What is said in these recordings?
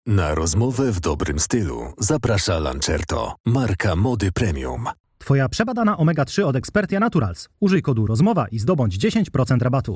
Na rozmowę w dobrym stylu zaprasza Lancerto, marka mody premium. Twoja przebadana omega-3 od Expertia Naturals. Użyj kodu ROZMOWA i zdobądź 10% rabatu.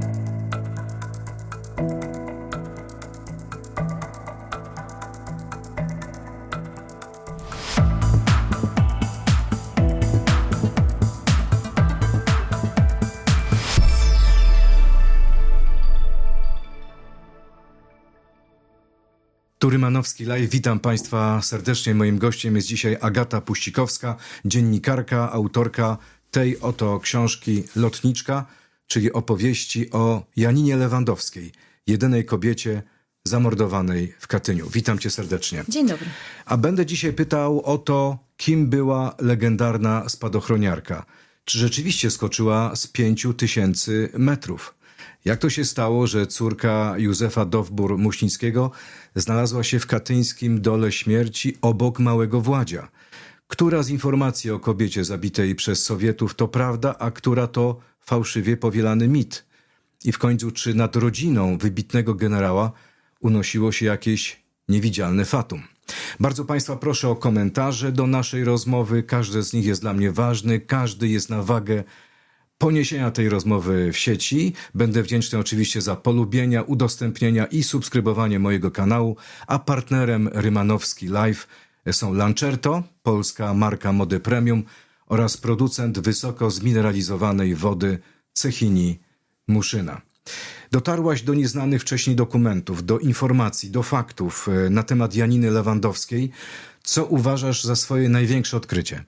Tu Rymanowski Live. Witam Państwa serdecznie. Moim gościem jest dzisiaj Agata Puścikowska, dziennikarka, autorka tej oto książki Lotniczka, czyli opowieści o Janinie Lewandowskiej, jedynej kobiecie zamordowanej w Katyniu. Witam Cię serdecznie. Dzień dobry. A będę dzisiaj pytał o to, kim była legendarna spadochroniarka. Czy rzeczywiście skoczyła z 5000 metrów? Jak to się stało, że córka Józefa Dowbor-Muśnickiego znalazła się w katyńskim dole śmierci obok Małego Władzia? Która z informacji o kobiecie zabitej przez Sowietów to prawda, a która to fałszywie powielany mit? I w końcu, czy nad rodziną wybitnego generała unosiło się jakieś niewidzialne fatum? Bardzo Państwa proszę o komentarze do naszej rozmowy. Każdy z nich jest dla mnie ważny, każdy jest na wagę poniesienia tej rozmowy w sieci. Będę wdzięczny oczywiście za polubienia, udostępnienia i subskrybowanie mojego kanału, a partnerem Rymanowski Live są Lancerto, polska marka mody premium, oraz producent wysoko zmineralizowanej wody Cechini Muszyna. Dotarłaś do nieznanych wcześniej dokumentów, do informacji, do faktów na temat Janiny Lewandowskiej. Co uważasz za swoje największe odkrycie?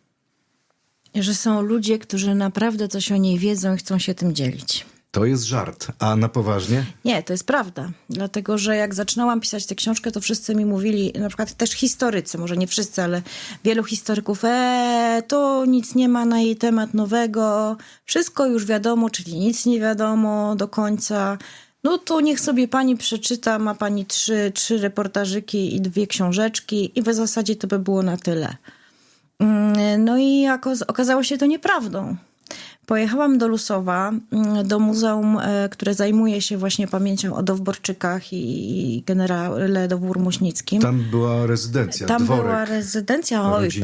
Że są ludzie, którzy naprawdę coś o niej wiedzą i chcą się tym dzielić. To jest żart, a na poważnie? Nie, to jest prawda. Dlatego, że jak zaczynałam pisać tę książkę, to wszyscy mi mówili, na przykład też historycy, może nie wszyscy, ale wielu historyków, to nic nie ma na jej temat nowego, wszystko już wiadomo, czyli nic nie wiadomo do końca. No to niech sobie pani przeczyta, ma pani trzy reportażyki i 2 książeczki i w zasadzie to by było na tyle. No i okazało się to nieprawdą. Pojechałam do Lusowa, do muzeum, które zajmuje się właśnie pamięcią o Dowborczykach i generale Dowbor-Muśnickim. Tam była rezydencja, Tam dworek. była rezydencja,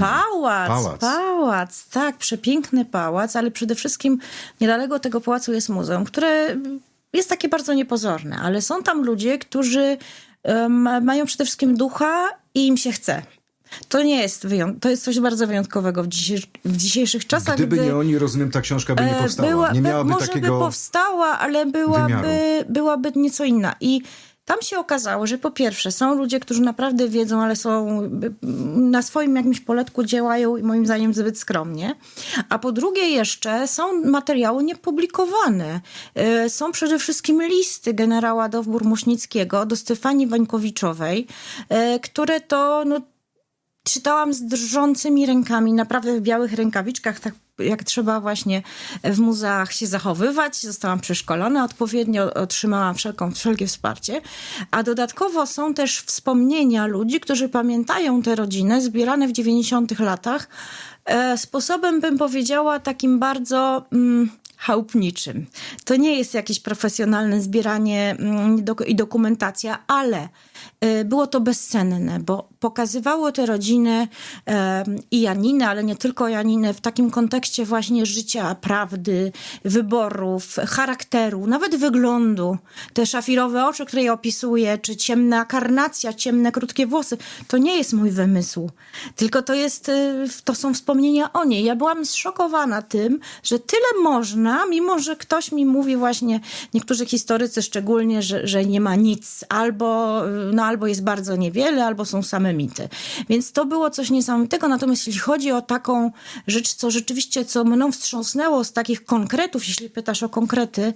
pałac, tak, przepiękny pałac, ale przede wszystkim niedaleko tego pałacu jest muzeum, które jest takie bardzo niepozorne, ale są tam ludzie, którzy mają przede wszystkim ducha i im się chce. To nie jest to jest coś bardzo wyjątkowego w dzisiejszych czasach. Gdyby nie oni, rozumiem, ta książka by nie powstała. Nie miałaby może takiego by powstała, ale byłaby nieco inna. I tam się okazało, że po pierwsze są ludzie, którzy naprawdę wiedzą, ale są na swoim jakimś poletku działają i moim zdaniem zbyt skromnie. A po drugie jeszcze są materiały niepublikowane. Są przede wszystkim listy generała Dowbor-Muśnickiego do Stefanii Wańkowiczowej, które to czytałam z drżącymi rękami, naprawdę w białych rękawiczkach, tak jak trzeba właśnie w muzeach się zachowywać. Zostałam przeszkolona odpowiednio, otrzymałam wszelkie wsparcie. A dodatkowo są też wspomnienia ludzi, którzy pamiętają tę rodzinę, zbierane w 90 latach, sposobem, bym powiedziała, takim bardzo chałupniczym. To nie jest jakieś profesjonalne zbieranie i dokumentacja, ale było to bezcenne, bo pokazywało tę rodzinę i Janinę, ale nie tylko Janinę, w takim kontekście właśnie życia, prawdy, wyborów, charakteru, nawet wyglądu. Te szafirowe oczy, które je opisuje, czy ciemna karnacja, ciemne, krótkie włosy, to nie jest mój wymysł, tylko to są wspomnienia o niej. Ja byłam zszokowana tym, że tyle można, mimo że ktoś mi mówi właśnie, niektórzy historycy szczególnie, że nie ma nic, albo jest bardzo niewiele, albo są same mity. Więc to było coś niesamowitego. Natomiast jeśli chodzi o taką rzecz, co mną wstrząsnęło z takich konkretów, jeśli pytasz o konkrety,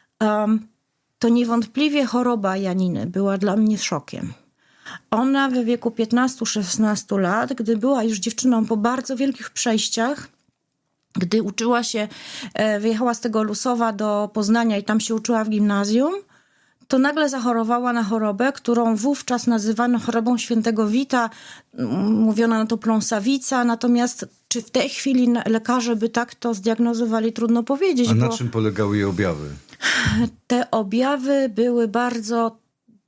to niewątpliwie choroba Janiny była dla mnie szokiem. Ona we wieku 15-16 lat, gdy była już dziewczyną po bardzo wielkich przejściach, gdy uczyła się, wyjechała z tego Lusowa do Poznania i tam się uczyła w gimnazjum, to nagle zachorowała na chorobę, którą wówczas nazywano chorobą świętego Wita. Mówiono na to pląsawica, natomiast czy w tej chwili lekarze by tak to zdiagnozowali, trudno powiedzieć. A na czym polegały jej objawy? Te objawy były bardzo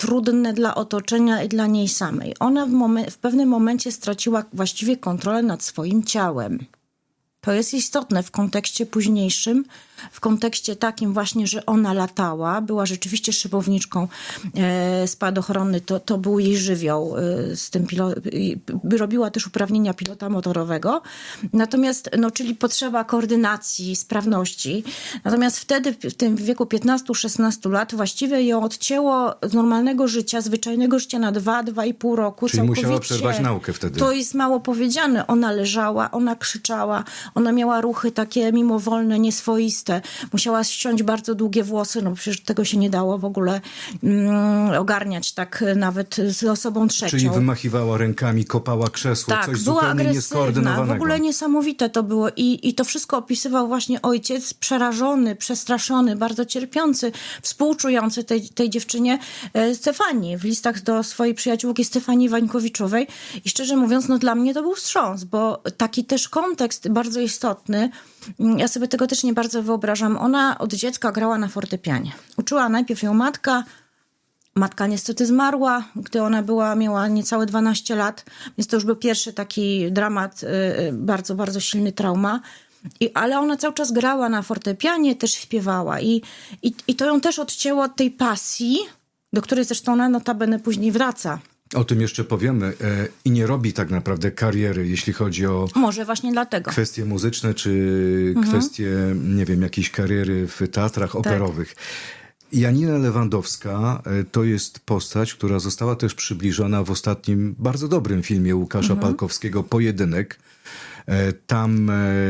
trudne dla otoczenia i dla niej samej. Ona w pewnym momencie straciła właściwie kontrolę nad swoim ciałem. To jest istotne w kontekście późniejszym, w kontekście takim właśnie, że ona latała, była rzeczywiście szybowniczką spadochrony, to był jej żywioł z tym robiła też uprawnienia pilota motorowego. Natomiast, czyli potrzeba koordynacji, sprawności. Natomiast wtedy, w tym wieku 15-16 lat, właściwie ją odcięło z normalnego życia, zwyczajnego życia na 2-2,5 roku. Czyli musiała przerwać naukę wtedy. To jest mało powiedziane. Ona leżała, ona krzyczała, ona miała ruchy takie mimowolne, nieswoiste. Musiała ściąć bardzo długie włosy, przecież tego się nie dało w ogóle ogarniać tak nawet z osobą trzecią. Czyli wymachiwała rękami, kopała krzesło, tak, coś była zupełnie nieskoordynowanego. W ogóle niesamowite to było i to wszystko opisywał właśnie ojciec, przerażony, przestraszony, bardzo cierpiący, współczujący tej dziewczynie Stefanii w listach do swojej przyjaciółki Stefanii Wańkowiczowej i szczerze mówiąc, dla mnie to był wstrząs, bo taki też kontekst bardzo istotny. Ja sobie tego też nie bardzo wyobrażam. Ona od dziecka grała na fortepianie. Uczyła najpierw ją matka. Matka niestety zmarła, gdy ona miała niecałe 12 lat, więc to już był pierwszy taki dramat, bardzo, bardzo silny trauma. Ale ona cały czas grała na fortepianie, też śpiewała. I to ją też odcięło od tej pasji, do której zresztą ona notabene później wraca. O tym jeszcze powiemy. I nie robi tak naprawdę kariery, jeśli chodzi o... Może właśnie dlatego. Kwestie muzyczne, czy kwestie, nie wiem, jakiejś kariery w teatrach operowych. Janina Lewandowska to jest postać, która została też przybliżona w ostatnim, bardzo dobrym filmie Łukasza Palkowskiego, Pojedynek. Tam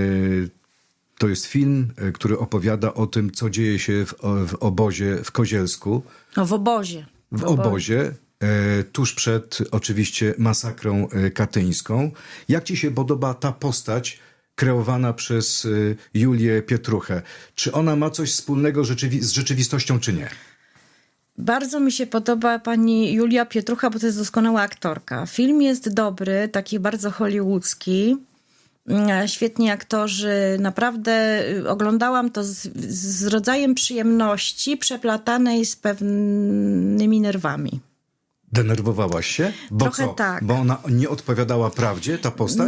to jest film, który opowiada o tym, co dzieje się w obozie w Kozielsku. W obozie. W obozie. Tuż przed oczywiście masakrą katyńską. Jak ci się podoba ta postać kreowana przez Julię Pietruchę? Czy ona ma coś wspólnego z rzeczywistością, czy nie? Bardzo mi się podoba pani Julia Pietrucha, bo to jest doskonała aktorka. Film jest dobry, taki bardzo hollywoodzki. Świetni aktorzy. Naprawdę oglądałam to z rodzajem przyjemności przeplatanej z pewnymi nerwami. Denerwowałaś się? Bo trochę co? tak. Bo ona nie odpowiadała prawdzie, ta postać?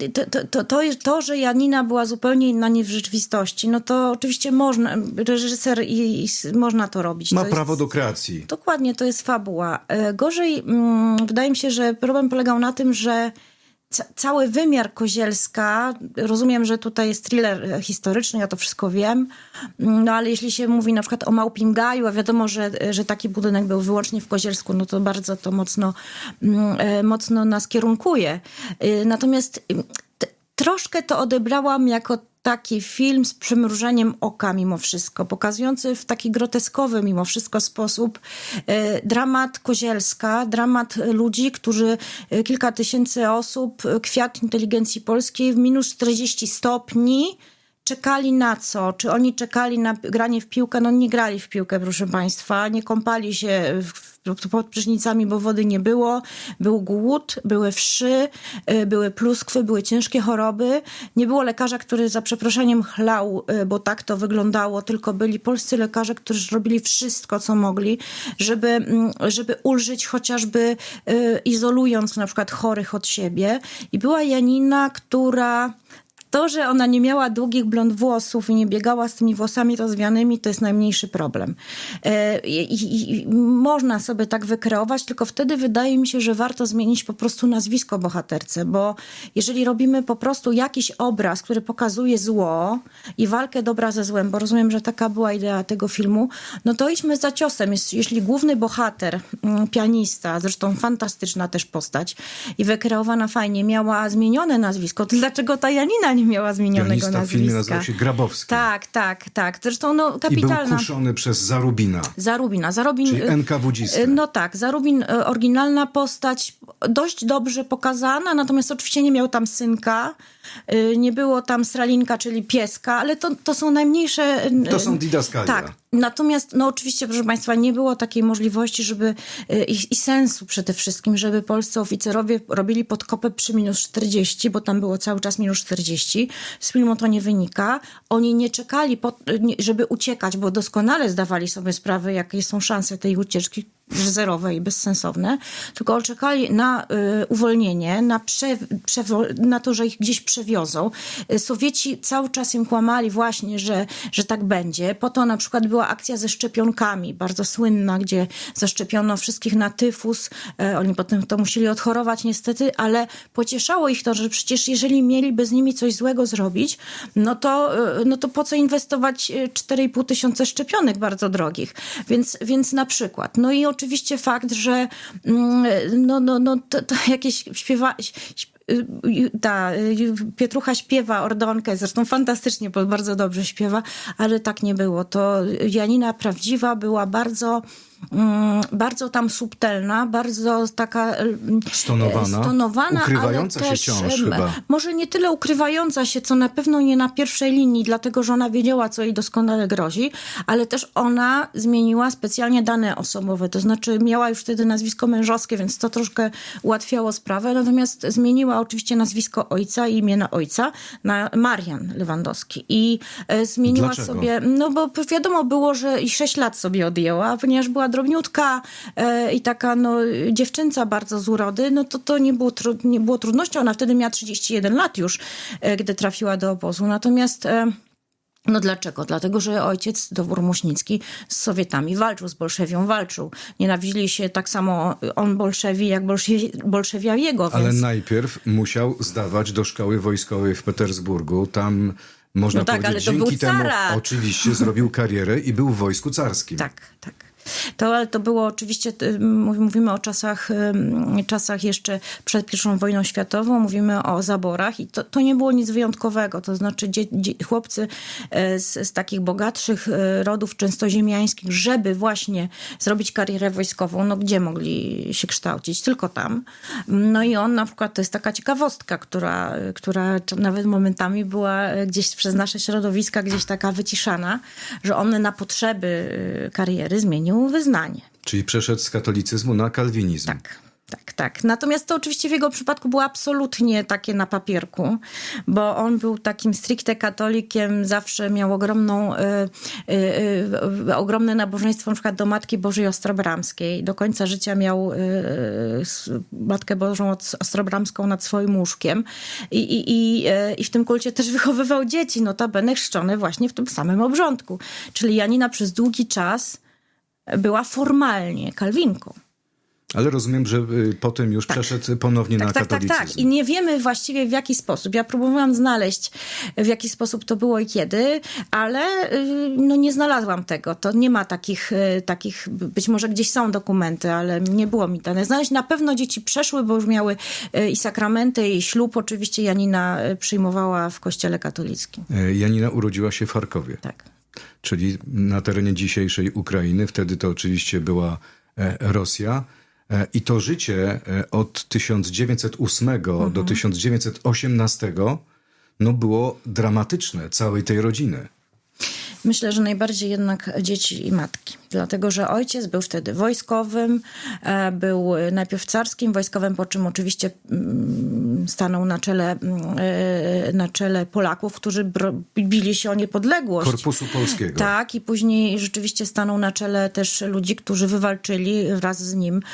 To, że Janina była zupełnie inna niż w rzeczywistości, to oczywiście można, reżyser można to robić. Ma prawo do kreacji. Dokładnie, to jest fabuła. Gorzej, wydaje mi się, że problem polegał na tym, że cały wymiar Kozielska, rozumiem, że tutaj jest thriller historyczny, ja to wszystko wiem, ale jeśli się mówi na przykład o Małpim Gaju, a wiadomo, że taki budynek był wyłącznie w Kozielsku, to bardzo to mocno nas kierunkuje. Natomiast troszkę to odebrałam jako taki film z przymrużeniem oka mimo wszystko, pokazujący w taki groteskowy mimo wszystko sposób dramat Kozielska, dramat ludzi, którzy kilka tysięcy osób, kwiat inteligencji polskiej w minus 40 stopni czekali na co? Czy oni czekali na granie w piłkę? Nie grali w piłkę, proszę państwa. Nie kąpali się pod prysznicami, bo wody nie było. Był głód, były wszy, były pluskwy, były ciężkie choroby. Nie było lekarza, który za przeproszeniem chlał, bo tak to wyglądało, tylko byli polscy lekarze, którzy robili wszystko, co mogli, żeby ulżyć chociażby izolując na przykład chorych od siebie. I była Janina, która... To, że ona nie miała długich blond włosów i nie biegała z tymi włosami rozwianymi, to jest najmniejszy problem. I można sobie tak wykreować, tylko wtedy wydaje mi się, że warto zmienić po prostu nazwisko bohaterce, bo jeżeli robimy po prostu jakiś obraz, który pokazuje zło i walkę dobra ze złem, bo rozumiem, że taka była idea tego filmu, to idźmy za ciosem. Jeśli główny bohater, pianista, zresztą fantastyczna też postać i wykreowana fajnie, miała zmienione nazwisko, to dlaczego ta Janina nie miała zmienionego nazwiska? Pianista w filmie nazywał się Grabowski. Tak. Zresztą kapitalna. I był kuszony przez Zarubina. Zarubin. Czyli NKWD-istę. Zarubin, oryginalna postać, dość dobrze pokazana, natomiast oczywiście nie miał tam synka, nie było tam Sralinka, czyli pieska, ale to są najmniejsze... To są didaskalia. Tak. Natomiast, oczywiście, proszę państwa, nie było takiej możliwości, żeby i sensu przede wszystkim, żeby polscy oficerowie robili podkopę przy minus 40, bo tam było cały czas minus 40. Z filmu to nie wynika. Oni nie czekali, żeby uciekać, bo doskonale zdawali sobie sprawę, jakie są szanse tej ucieczki. zerowe i bezsensowne, tylko czekali na uwolnienie, na to, że ich gdzieś przewiozą. Sowieci cały czas im kłamali właśnie, że tak będzie. Po to na przykład była akcja ze szczepionkami, bardzo słynna, gdzie zaszczepiono wszystkich na tyfus. Oni potem to musieli odchorować niestety, ale pocieszało ich to, że przecież jeżeli mieliby z nimi coś złego zrobić, no to po co inwestować 4,5 tysiąca szczepionek bardzo drogich. Więc na przykład. No i oczywiście fakt, że to jakieś Pietrucha śpiewa Ordonkę, zresztą fantastycznie, bo bardzo dobrze śpiewa, ale tak nie było. To Janina prawdziwa była bardzo tam subtelna, bardzo taka stonowana, ukrywająca ale się też, wciąż chyba. Może nie tyle ukrywająca się, co na pewno nie na pierwszej linii, dlatego że ona wiedziała, co jej doskonale grozi, ale też ona zmieniła specjalnie dane osobowe, to znaczy miała już wtedy nazwisko mężowskie, więc to troszkę ułatwiało sprawę, natomiast zmieniła oczywiście nazwisko ojca i imię na ojca na Marian Lewandowski i zmieniła Dlaczego? sobie, no bo wiadomo było, że i 6 lat sobie odjęła, ponieważ była drobniutka i taka dziewczęca bardzo z urody, no to nie było trudności. Ona wtedy miała 31 lat już, gdy trafiła do obozu. Natomiast no dlaczego? Dlatego, że ojciec Dowór Muśnicki z Sowietami walczył, z Bolszewią walczył. Nienawidzili się tak samo on Bolszewi, jak Bolszewia jego. Ale więc... najpierw musiał zdawać do szkoły wojskowej w Petersburgu. Tam można powiedzieć, ale to dzięki był temu carat. oczywiście zrobił karierę i był w wojsku carskim. Tak. Ale to było oczywiście, mówimy o czasach jeszcze przed I wojną światową, mówimy o zaborach i to nie było nic wyjątkowego. To znaczy chłopcy z takich bogatszych rodów częstoziemiańskich, żeby właśnie zrobić karierę wojskową, no gdzie mogli się kształcić? Tylko tam. No i on na przykład, to jest taka ciekawostka, która nawet momentami była gdzieś przez nasze środowiska gdzieś taka wyciszana, że on na potrzeby kariery zmienił wyznanie. Czyli przeszedł z katolicyzmu na kalwinizm. Tak. Natomiast to oczywiście w jego przypadku było absolutnie takie na papierku, bo on był takim stricte katolikiem, zawsze miał ogromne nabożeństwo na przykład do Matki Bożej Ostrobramskiej. Do końca życia miał Matkę Bożą Ostrobramską nad swoim łóżkiem i w tym kulcie też wychowywał dzieci, notabene chrzczone właśnie w tym samym obrządku. Czyli Janina przez długi czas była formalnie kalwinką. Ale rozumiem, że potem już przeszedł ponownie na katolicyzm. Tak. I nie wiemy właściwie w jaki sposób. Ja próbowałam znaleźć, w jaki sposób to było i kiedy, ale nie znalazłam tego. To nie ma takich, być może gdzieś są dokumenty, ale nie było mi dane znaleźć. Na pewno dzieci przeszły, bo już miały i sakramenty, i ślub. Oczywiście Janina przyjmowała w kościele katolickim. Janina urodziła się w Charkowie. Tak. Czyli na terenie dzisiejszej Ukrainy. Wtedy to oczywiście była Rosja. I to życie od 1908 do 1918 było dramatyczne całej tej rodziny. Myślę, że najbardziej jednak dzieci i matki. Dlatego, że ojciec był wtedy wojskowym, był najpierw carskim wojskowym, po czym oczywiście stanął na czele Polaków, którzy bili się o niepodległość. Korpusu Polskiego. Tak, i później rzeczywiście stanął na czele też ludzi, którzy wywalczyli wraz z nim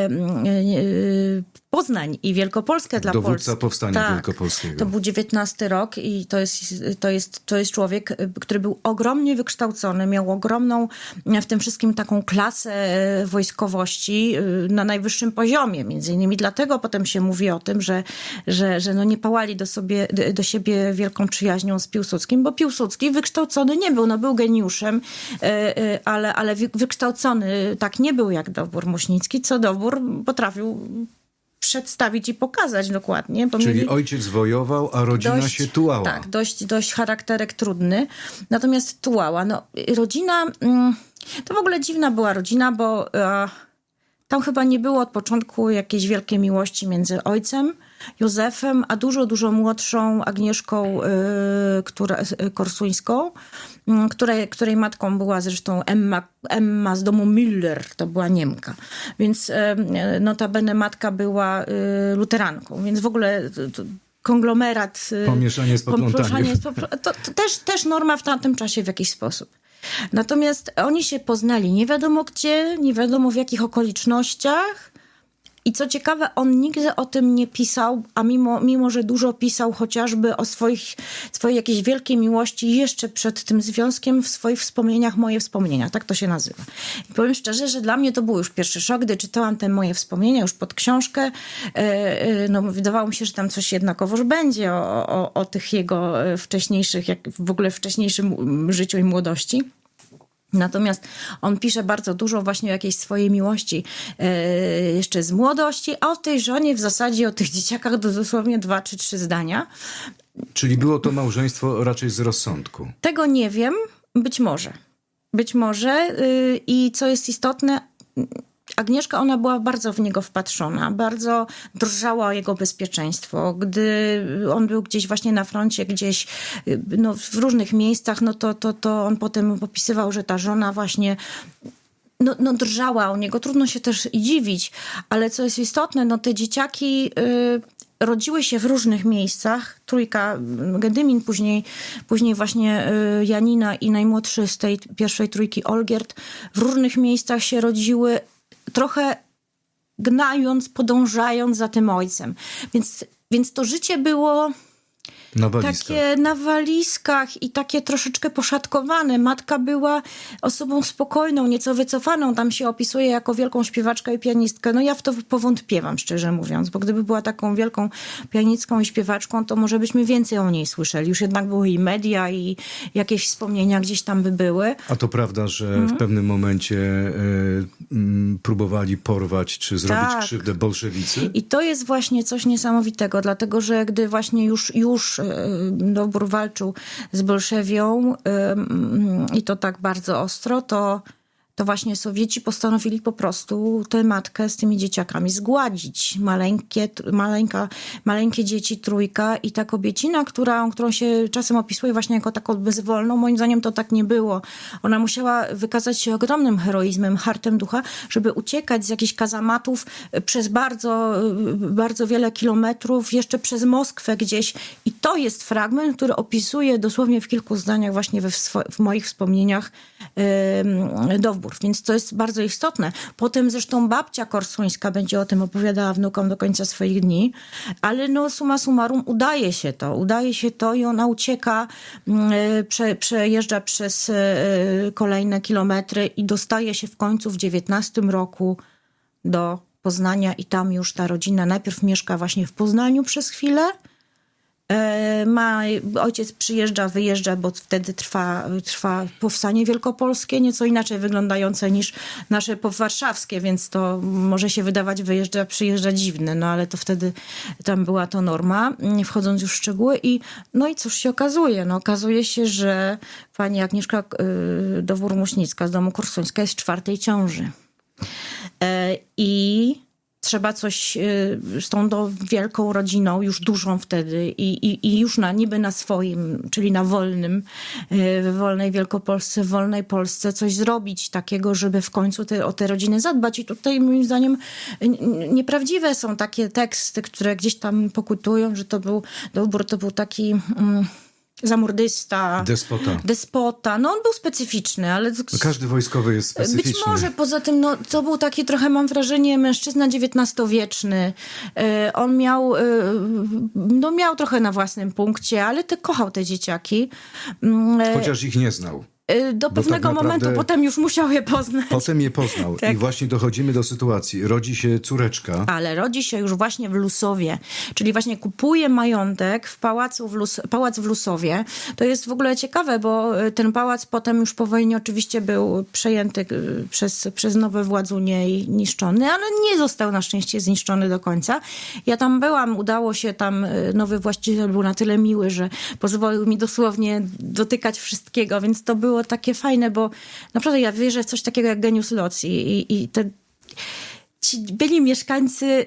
Poznań i Wielkopolskę dla Polski. Dowódca Powstania Wielkopolskiego. To był 19 rok i to jest człowiek, który był ogromnie wykształcony, miał ogromną w tym wszystkim taką klasę wojskowości na najwyższym poziomie. Między innymi dlatego potem się mówi o tym, że nie pałali do siebie wielką przyjaźnią z Piłsudskim, bo Piłsudski wykształcony nie był. Był geniuszem, ale wykształcony tak nie był jak Dowór Muśnicki, co Dowór potrafił przedstawić i pokazać dokładnie. Czyli ojciec wojował, a rodzina się tułała. Tak, dość charakterek trudny. Natomiast tułała. Rodzina, to w ogóle dziwna była rodzina, bo tam chyba nie było od początku jakiejś wielkiej miłości między ojcem, Józefem, a dużo młodszą Agnieszką Korsuńską, której matką była zresztą Emma z domu Müller, to była Niemka. Więc notabene matka była luteranką, więc w ogóle konglomerat... Pomieszanie z poplątaniem. To też norma w tamtym czasie w jakiś sposób. Natomiast oni się poznali nie wiadomo gdzie, nie wiadomo w jakich okolicznościach. I co ciekawe, on nigdy o tym nie pisał, a mimo że dużo pisał chociażby o swojej jakiejś wielkiej miłości jeszcze przed tym związkiem w swoich wspomnieniach, moje wspomnienia, tak to się nazywa. I powiem szczerze, że dla mnie to był już pierwszy szok, gdy czytałam te moje wspomnienia już pod książkę. No, wydawało mi się, że tam coś jednakowoż będzie o tych jego wcześniejszych, jak w ogóle wcześniejszym życiu i młodości. Natomiast on pisze bardzo dużo właśnie o jakiejś swojej miłości jeszcze z młodości, a o tej żonie w zasadzie, o tych dzieciakach dosłownie 2 czy 3 zdania. Czyli było to małżeństwo raczej z rozsądku? Tego nie wiem, być może. Być może i co jest istotne, Agnieszka, ona była bardzo w niego wpatrzona, bardzo drżała o jego bezpieczeństwo. Gdy on był gdzieś właśnie na froncie, gdzieś no, w różnych miejscach, no to on potem opisywał, że ta żona właśnie no drżała o niego. Trudno się też i dziwić, ale co jest istotne, no te dzieciaki rodziły się w różnych miejscach. Trójka, Gedymin, później właśnie Janina i najmłodszy z tej pierwszej trójki Olgierd w różnych miejscach się rodziły, trochę gnając, podążając za tym ojcem. Więc to życie było takie na walizkach i takie troszeczkę poszatkowane. Matka była osobą spokojną, nieco wycofaną. Tam się opisuje jako wielką śpiewaczkę i pianistkę. No ja w to powątpiewam, szczerze mówiąc, bo gdyby była taką wielką pianistką i śpiewaczką, to może byśmy więcej o niej słyszeli. Już jednak były i media, i jakieś wspomnienia gdzieś tam by były. A to prawda, że w pewnym momencie próbowali porwać czy zrobić krzywdę bolszewicy? I to jest właśnie coś niesamowitego, dlatego że gdy właśnie już Dowbór walczył z Bolszewią i to tak bardzo ostro, to właśnie Sowieci postanowili po prostu tę matkę z tymi dzieciakami zgładzić. Maleńkie dzieci, trójka i ta kobiecina, którą się czasem opisuje właśnie jako taką bezwolną, moim zdaniem to tak nie było. Ona musiała wykazać się ogromnym heroizmem, hartem ducha, żeby uciekać z jakichś kazamatów przez bardzo, bardzo wiele kilometrów, jeszcze przez Moskwę gdzieś. I to jest fragment, który opisuje dosłownie w kilku zdaniach właśnie w moich wspomnieniach Dowbór. Więc to jest bardzo istotne. Potem zresztą babcia Korsuńska będzie o tym opowiadała wnukom do końca swoich dni, ale no summa summarum udaje się to i ona ucieka, przejeżdża przez kolejne kilometry i dostaje się w końcu w 19 roku do Poznania i tam już ta rodzina najpierw mieszka właśnie w Poznaniu przez chwilę. Ojciec przyjeżdża, wyjeżdża, bo wtedy trwa powstanie wielkopolskie, nieco inaczej wyglądające niż nasze warszawskie, więc to może się wydawać przyjeżdża dziwne, no ale to wtedy tam była to norma, nie wchodząc już w szczegóły. I cóż się okazuje? No okazuje się, że pani Agnieszka Dowbór-Muśnicka z domu Korsuńska jest w 4. ciąży. I trzeba coś z tą wielką rodziną, już dużą wtedy i już niby na swoim, czyli na wolnym, w wolnej Wielkopolsce, w wolnej Polsce coś zrobić takiego, żeby w końcu o te rodziny zadbać. I tutaj moim zdaniem nieprawdziwe są takie teksty, które gdzieś tam pokutują, że Dowbór to był taki zamordysta. Despota. No on był specyficzny, ale... No, każdy wojskowy jest specyficzny. Być może, poza tym, to był taki trochę, mam wrażenie, mężczyzna XIX-wieczny. On miał trochę na własnym punkcie, ale kochał te dzieciaki. Chociaż ich nie znał. Do pewnego momentu, potem już musiał je poznać. Potem je poznał. Tak. I właśnie dochodzimy do sytuacji. Rodzi się córeczka. Ale rodzi się już właśnie w Lusowie. Czyli właśnie kupuje majątek w pałac w Lusowie. To jest w ogóle ciekawe, bo ten pałac potem już po wojnie oczywiście był przejęty przez nowe władzunie i niszczony, ale nie został na szczęście zniszczony do końca. Ja tam byłam, udało się tam, nowy właściciel był na tyle miły, że pozwolił mi dosłownie dotykać wszystkiego, więc to było takie fajne, bo naprawdę ja wierzę w coś takiego jak genius loci i ci byli mieszkańcy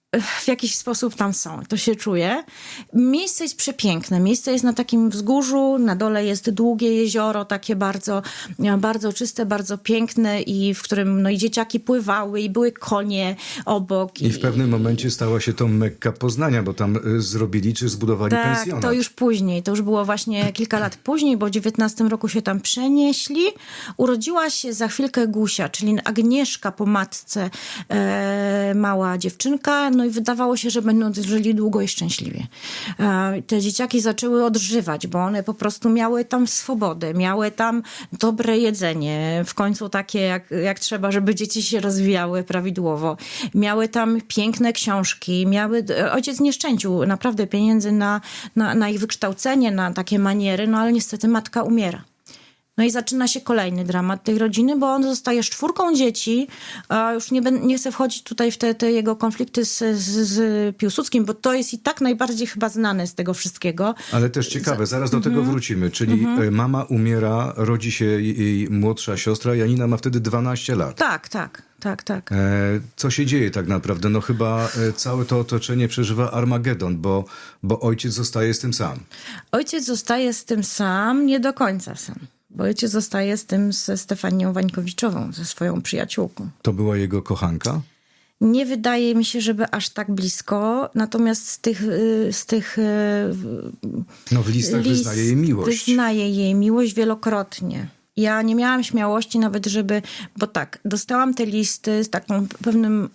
w jakiś sposób tam są. To się czuje. Miejsce jest przepiękne. Miejsce jest na takim wzgórzu. Na dole jest długie jezioro, takie bardzo, bardzo czyste, bardzo piękne i w którym no, i dzieciaki pływały i były konie obok. I w pewnym momencie stała się to Mekka Poznania, bo tam zrobili czy zbudowali pensjonat. Tak, to już później. To już było właśnie kilka lat później, bo w 19 roku się tam przenieśli. Urodziła się za chwilkę Gusia, czyli Agnieszka po matce, mała dziewczynka. No i wydawało się, że będą żyli długo i szczęśliwie. Te dzieciaki zaczęły odżywać, bo one po prostu miały tam swobodę, miały tam dobre jedzenie, w końcu takie jak trzeba, żeby dzieci się rozwijały prawidłowo. Miały tam piękne książki, ojciec nie szczędził naprawdę pieniędzy na ich wykształcenie, na takie maniery, no ale niestety matka umiera. No i zaczyna się kolejny dramat tej rodziny, bo on zostaje z 4 dzieci. Już nie chcę wchodzić tutaj w te jego konflikty z Piłsudskim, bo to jest i tak najbardziej chyba znane z tego wszystkiego. Ale też ciekawe, zaraz do tego wrócimy. Czyli mama umiera, rodzi się jej młodsza siostra, Janina ma wtedy 12 lat. Tak. Co się dzieje tak naprawdę? No chyba całe to otoczenie przeżywa Armagedon, bo ojciec zostaje z tym sam. Ojciec zostaje z tym sam, nie do końca sam. Bo ojciec zostaje z tym ze Stefanią Wańkowiczową, ze swoją przyjaciółką. To była jego kochanka? Nie wydaje mi się, żeby aż tak blisko. Natomiast z tych no w listach wyznaje jej miłość. Wyznaje jej miłość wielokrotnie. Ja nie miałam śmiałości nawet, bo tak, dostałam te listy z taką pewnym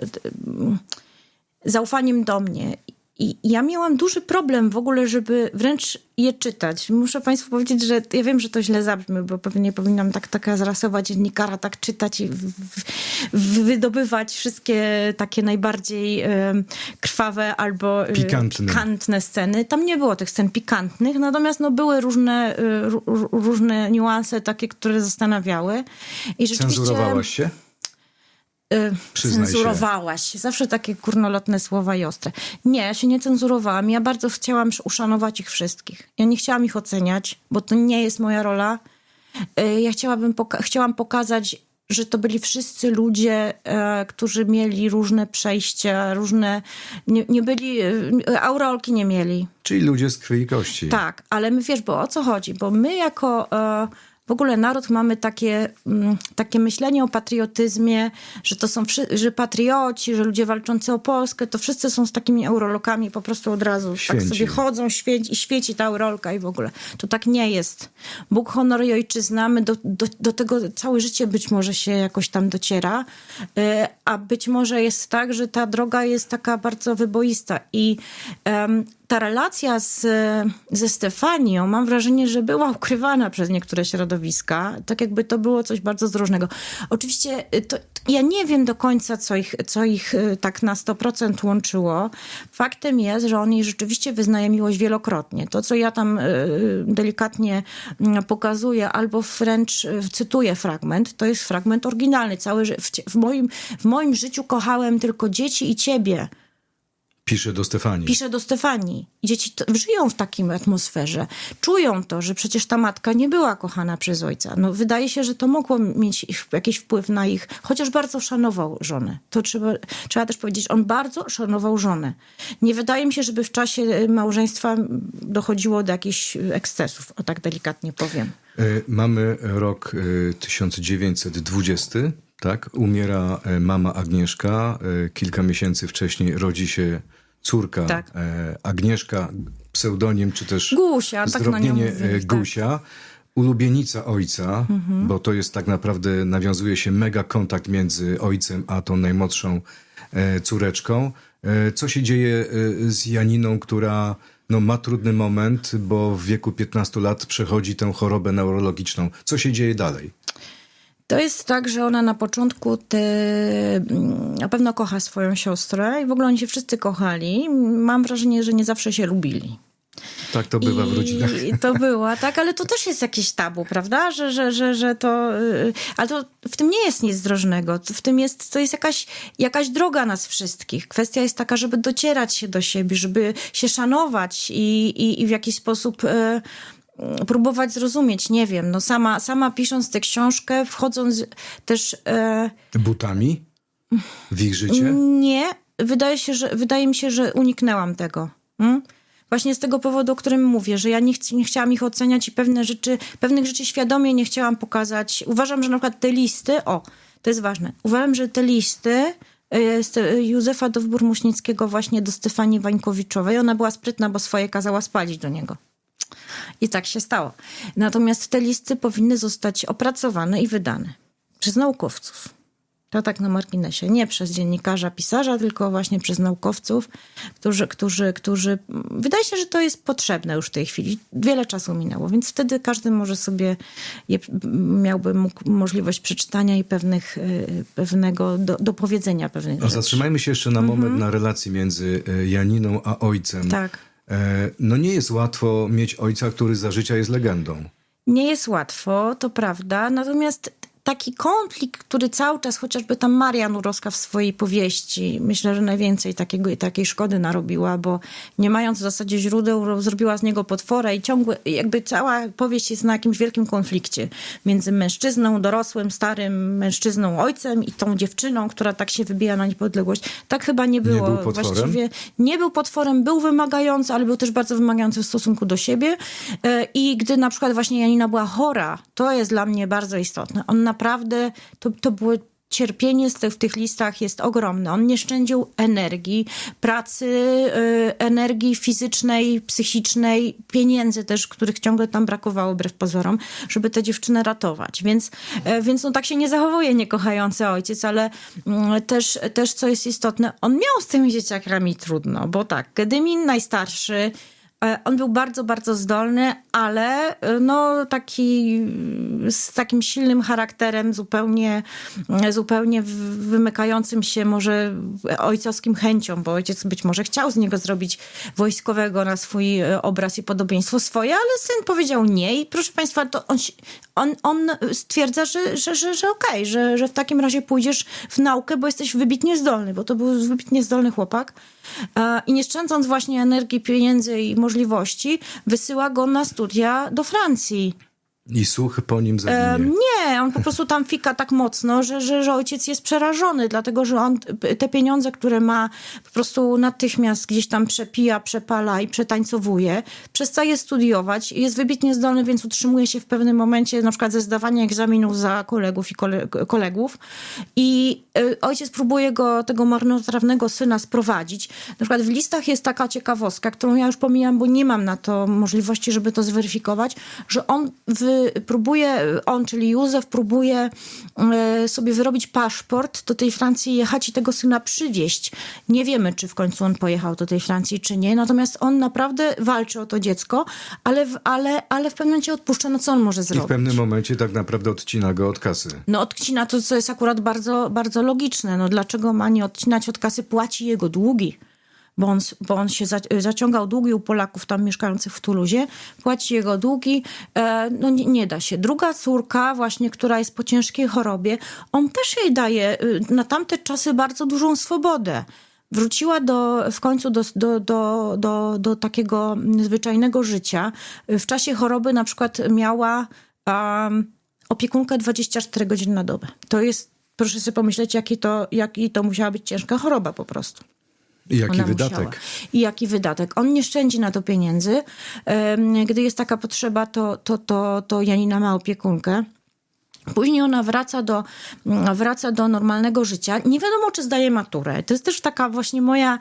zaufaniem do mnie. I ja miałam duży problem w ogóle, żeby wręcz je czytać. Muszę państwu powiedzieć, że ja wiem, że to źle zabrzmi, bo pewnie powinnam taka zrasowa dziennikarza tak czytać i wydobywać wszystkie takie najbardziej krwawe albo pikantne sceny. Tam nie było tych scen pikantnych, natomiast no, były różne niuanse takie, które zastanawiały. I rzeczywiście... Cenzurowałaś się? Cenzurowałaś. Zawsze takie kurnolotne słowa i ostre. Nie, ja się nie cenzurowałam. Ja bardzo chciałam uszanować ich wszystkich. Ja nie chciałam ich oceniać, bo to nie jest moja rola. Ja chciałam pokazać, że to byli wszyscy ludzie, którzy mieli różne przejścia, nie byli, aureolki nie mieli. Czyli ludzie z krwi i kości. Tak, ale my wiesz, bo o co chodzi? Bo my jako... W ogóle naród mamy takie myślenie o patriotyzmie, że to są że patrioci, że ludzie walczący o Polskę, to wszyscy są z takimi aurolokami po prostu od razu. Święci. Tak sobie chodzą i świeci ta aurolka i w ogóle. To tak nie jest. Bóg, honor i ojczyzna, my do tego całe życie być może się jakoś tam dociera, a być może jest tak, że ta droga jest taka bardzo wyboista i ta relacja ze Stefanią, mam wrażenie, że była ukrywana przez niektóre środowiska, tak jakby to było coś bardzo zdrożnego. Oczywiście ja nie wiem do końca, co ich tak na 100% łączyło. Faktem jest, że on jej rzeczywiście wyznaje miłość wielokrotnie. To, co ja tam delikatnie pokazuję, albo wręcz cytuję fragment, to jest fragment oryginalny. W moim życiu kochałem tylko dzieci i ciebie. Pisze do Stefanii. I dzieci żyją w takim atmosferze. Czują to, że przecież ta matka nie była kochana przez ojca. No, wydaje się, że to mogło mieć jakiś wpływ na ich... Chociaż bardzo szanował żonę. To trzeba też powiedzieć, on bardzo szanował żonę. Nie wydaje mi się, żeby w czasie małżeństwa dochodziło do jakichś ekscesów, o tak delikatnie powiem. Mamy rok 1920, tak? Umiera mama Agnieszka. Kilka miesięcy wcześniej rodzi się córka, tak. Agnieszka, pseudonim, czy też Gusia, zdrobnienie tak na nią mówisz, Gusia. Tak. Ulubienica ojca, bo to jest tak naprawdę, nawiązuje się mega kontakt między ojcem a tą najmłodszą córeczką. Co się dzieje z Janiną, która ma trudny moment, bo w wieku 15 lat przechodzi tę chorobę neurologiczną. Co się dzieje dalej? To jest tak, że ona na początku na pewno kocha swoją siostrę i w ogóle oni się wszyscy kochali. Mam wrażenie, że nie zawsze się lubili. Tak to bywa w rodzinach. To była, tak, ale to też jest jakieś tabu, prawda? Że to... Ale to w tym nie jest nic zdrożnego. To jest jakaś droga nas wszystkich. Kwestia jest taka, żeby docierać się do siebie, żeby się szanować i w jakiś sposób... próbować zrozumieć, nie wiem, sama pisząc tę książkę, wchodząc też... Butami w ich życie? Nie, wydaje mi się, że uniknęłam tego. Właśnie z tego powodu, o którym mówię, że ja nie chciałam ich oceniać i pewnych rzeczy świadomie nie chciałam pokazać. Uważam, że na przykład te listy, to jest ważne, uważam, że te listy Józefa Dowbor-Muśnickiego właśnie do Stefanii Wańkowiczowej, ona była sprytna, bo swoje kazała spalić do niego. I tak się stało. Natomiast te listy powinny zostać opracowane i wydane przez naukowców. To tak na marginesie. Nie przez dziennikarza, pisarza, tylko właśnie przez naukowców, którzy... Wydaje się, że to jest potrzebne już w tej chwili. Wiele czasu minęło, więc wtedy każdy może sobie miałby możliwość przeczytania i pewnego dopowiedzenia pewnych rzeczy. Zatrzymajmy się jeszcze na moment na relacji między Janiną a ojcem. Tak. No nie jest łatwo mieć ojca, który za życia jest legendą. Nie jest łatwo, to prawda, natomiast taki konflikt, który cały czas, chociażby tam Maria Nurowska w swojej powieści, myślę, że najwięcej takiej szkody narobiła, bo nie mając w zasadzie źródeł, zrobiła z niego potwora i jakby cała powieść jest na jakimś wielkim konflikcie między mężczyzną, dorosłym, starym mężczyzną, ojcem i tą dziewczyną, która tak się wybija na niepodległość. Tak chyba nie było. Nie był potworem? Właściwie nie był potworem, był wymagający, ale był też bardzo wymagający w stosunku do siebie. I gdy na przykład właśnie Janina była chora, to jest dla mnie bardzo istotne. On naprawdę, to było cierpienie w tych listach jest ogromne. On nie szczędził energii, pracy, energii fizycznej, psychicznej, pieniędzy też, których ciągle tam brakowało wbrew pozorom, żeby tę dziewczynę ratować. Więc no tak się nie zachowuje niekochający ojciec, ale też co jest istotne, on miał z tymi dzieciakami trudno, bo tak, Gedymin najstarszy, on był bardzo, bardzo zdolny, ale no z takim silnym charakterem, zupełnie wymykającym się może ojcowskim chęcią, bo ojciec być może chciał z niego zrobić wojskowego na swój obraz i podobieństwo swoje, ale syn powiedział nie i proszę państwa, to on stwierdza, że okej, że w takim razie pójdziesz w naukę, bo jesteś wybitnie zdolny, bo to był wybitnie zdolny chłopak i nie szczędząc właśnie energii, pieniędzy i możliwości, wysyła go na studia do Francji. I słuch po nim zaginie. Nie, on po prostu tam fika tak mocno, że ojciec jest przerażony, dlatego że on te pieniądze, które ma, po prostu natychmiast gdzieś tam przepija, przepala i przetańcowuje, przestaje studiować, jest wybitnie zdolny, więc utrzymuje się w pewnym momencie na przykład ze zdawania egzaminów za kolegów i kolegów i ojciec próbuje tego marnotrawnego syna sprowadzić. Na przykład w listach jest taka ciekawostka, którą ja już pomijam, bo nie mam na to możliwości, żeby to zweryfikować, że czyli Józef próbuje sobie wyrobić paszport do tej Francji, jechać i tego syna przywieźć. Nie wiemy, czy w końcu on pojechał do tej Francji, czy nie. Natomiast on naprawdę walczy o to dziecko, ale w pewnym momencie odpuszcza. No co on może zrobić? I w pewnym momencie tak naprawdę odcina go od kasy. No odcina to, co jest akurat bardzo, bardzo logiczne. No dlaczego ma nie odcinać od kasy? Płaci jego długi. Bo on się zaciągał długi u Polaków tam mieszkających w Tuluzie, płaci jego długi, no nie da się. Druga córka właśnie, która jest po ciężkiej chorobie, on też jej daje na tamte czasy bardzo dużą swobodę. Wróciła w końcu do takiego zwyczajnego życia. W czasie choroby na przykład miała opiekunkę 24 godziny na dobę. To jest, proszę sobie pomyśleć, jaki to musiała być ciężka choroba po prostu. I jaki wydatek. I jaki wydatek. On nie szczędzi na to pieniędzy. Gdy jest taka potrzeba, to Janina ma opiekunkę. Później ona wraca do normalnego życia. Nie wiadomo, czy zdaje maturę. To jest też taka właśnie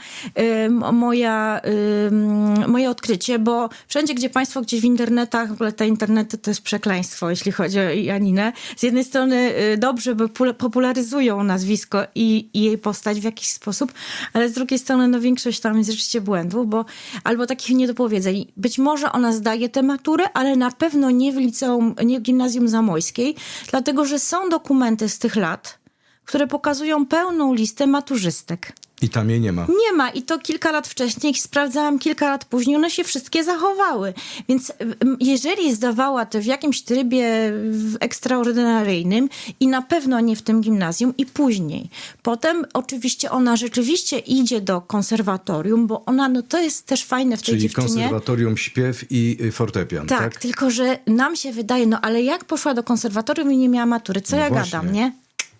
moje odkrycie, bo wszędzie, gdzie państwo gdzieś w internetach, w ogóle te internety to jest przekleństwo, jeśli chodzi o Janinę. Z jednej strony dobrze, bo popularyzują nazwisko i jej postać w jakiś sposób, ale z drugiej strony no większość tam jest rzeczywiście błędów, albo takich niedopowiedzeń. Być może ona zdaje tę maturę, ale na pewno nie w liceum, nie w gimnazjum zamojskiej, dlatego, że są dokumenty z tych lat, które pokazują pełną listę maturzystek. I tam jej nie ma. Nie ma. I to kilka lat wcześniej, sprawdzałam kilka lat później, one się wszystkie zachowały. Więc jeżeli zdawała to w jakimś trybie ekstraordynaryjnym i na pewno nie w tym gimnazjum i później. Potem oczywiście ona rzeczywiście idzie do konserwatorium, bo ona, no to jest też fajne w tej dziewczynie. Czyli konserwatorium, śpiew i fortepian, tak? Tylko że nam się wydaje, no ale jak poszła do konserwatorium i nie miała matury? Co ja gadam, nie?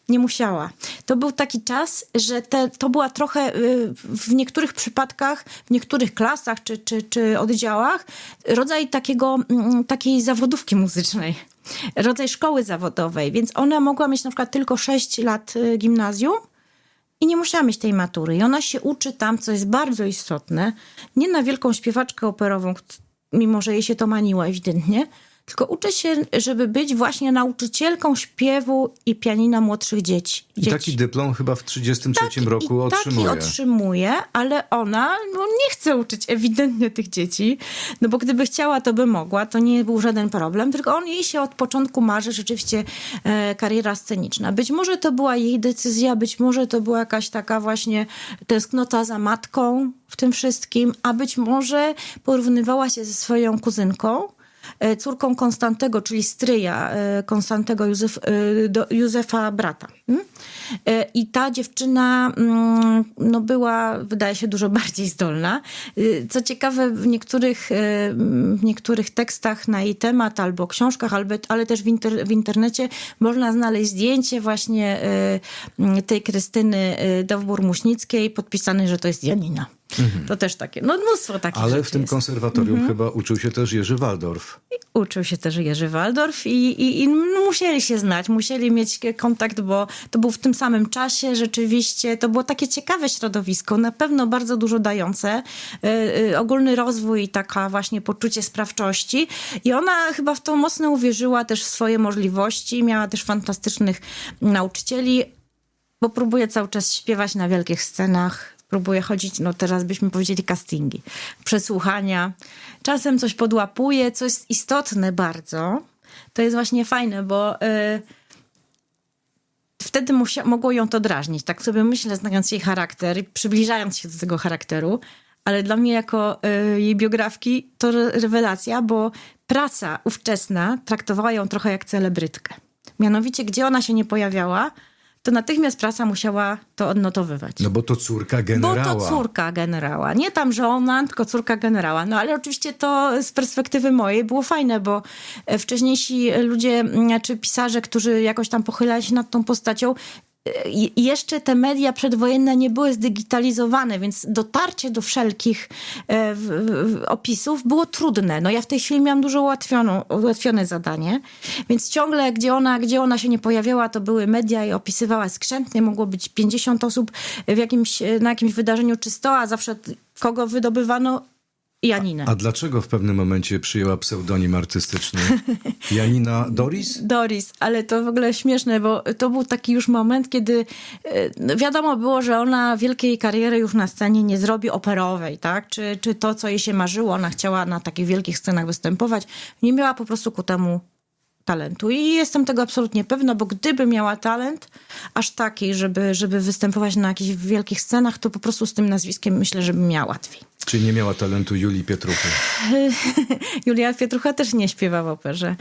Nie musiała. To był taki czas, że to była trochę w niektórych przypadkach, w niektórych klasach czy oddziałach rodzaj takiej zawodówki muzycznej. Rodzaj szkoły zawodowej. Więc ona mogła mieć na przykład tylko 6 lat gimnazjum i nie musiała mieć tej matury. I ona się uczy tam, co jest bardzo istotne, nie na wielką śpiewaczkę operową, mimo że jej się to maniło ewidentnie, tylko uczy się, żeby być właśnie nauczycielką śpiewu i pianina młodszych dzieci. I taki dyplom chyba w 1933 roku otrzymuje. Taki otrzymuje, ale ona nie chce uczyć ewidentnie tych dzieci, no bo gdyby chciała, to by mogła, to nie był żaden problem, tylko jej się od początku marzy rzeczywiście kariera sceniczna. Być może to była jej decyzja, być może to była jakaś taka właśnie tęsknota za matką w tym wszystkim, a być może porównywała się ze swoją kuzynką, córką Konstantego, czyli stryja Konstantego Józefa brata. I ta dziewczyna była, wydaje się, dużo bardziej zdolna. Co ciekawe, w niektórych tekstach na jej temat, albo książkach, ale też w internecie można znaleźć zdjęcie właśnie tej Krystyny Dowbor-Muśnickiej, podpisane, że to jest Janina. To też takie, mnóstwo takich Ale rzeczy w tym jest. konserwatorium chyba uczył się też Jerzy Waldorf. Uczył się też Jerzy Waldorf i musieli się znać, musieli mieć kontakt, bo to był w tym samym czasie rzeczywiście. To było takie ciekawe środowisko, na pewno bardzo dużo dające. Ogólny rozwój i taka właśnie poczucie sprawczości. I ona chyba w to mocno uwierzyła też w swoje możliwości. Miała też fantastycznych nauczycieli, bo próbuje cały czas śpiewać na wielkich scenach. Próbuje chodzić, teraz byśmy powiedzieli castingi, przesłuchania. Czasem coś podłapuje, co jest istotne bardzo. To jest właśnie fajne, bo wtedy mogło ją to drażnić. Tak sobie myślę, znając jej charakter i przybliżając się do tego charakteru. Ale dla mnie jako jej biografki to rewelacja, bo prasa ówczesna traktowała ją trochę jak celebrytkę. Mianowicie, gdzie ona się nie pojawiała, to natychmiast prasa musiała to odnotowywać. No bo to córka generała. Nie tam żona, tylko córka generała. Ale oczywiście to z perspektywy mojej było fajne, bo wcześniejsi ludzie, czy pisarze, którzy jakoś tam pochylali się nad tą postacią, jeszcze te media przedwojenne nie były zdigitalizowane, więc dotarcie do wszelkich opisów było trudne. Ja w tej chwili miałam dużo ułatwione zadanie, więc ciągle, gdzie ona się nie pojawiała, to były media i opisywała skrzętnie. Mogło być 50 osób na jakimś wydarzeniu czy 100, a zawsze kogo wydobywano? Janinę. A dlaczego w pewnym momencie przyjęła pseudonim artystyczny? Janina Doris? Doris, ale to w ogóle śmieszne, bo to był taki już moment, kiedy wiadomo było, że ona wielkiej kariery już na scenie nie zrobi operowej, tak? Czy to, co jej się marzyło, ona chciała na takich wielkich scenach występować, nie miała po prostu ku temu talentu. I jestem tego absolutnie pewna, bo gdyby miała talent aż taki, żeby występować na jakichś wielkich scenach, to po prostu z tym nazwiskiem myślę, że by miała łatwiej. Czyli nie miała talentu Julii Pietruchy? Julia Pietrucha też nie śpiewa w operze.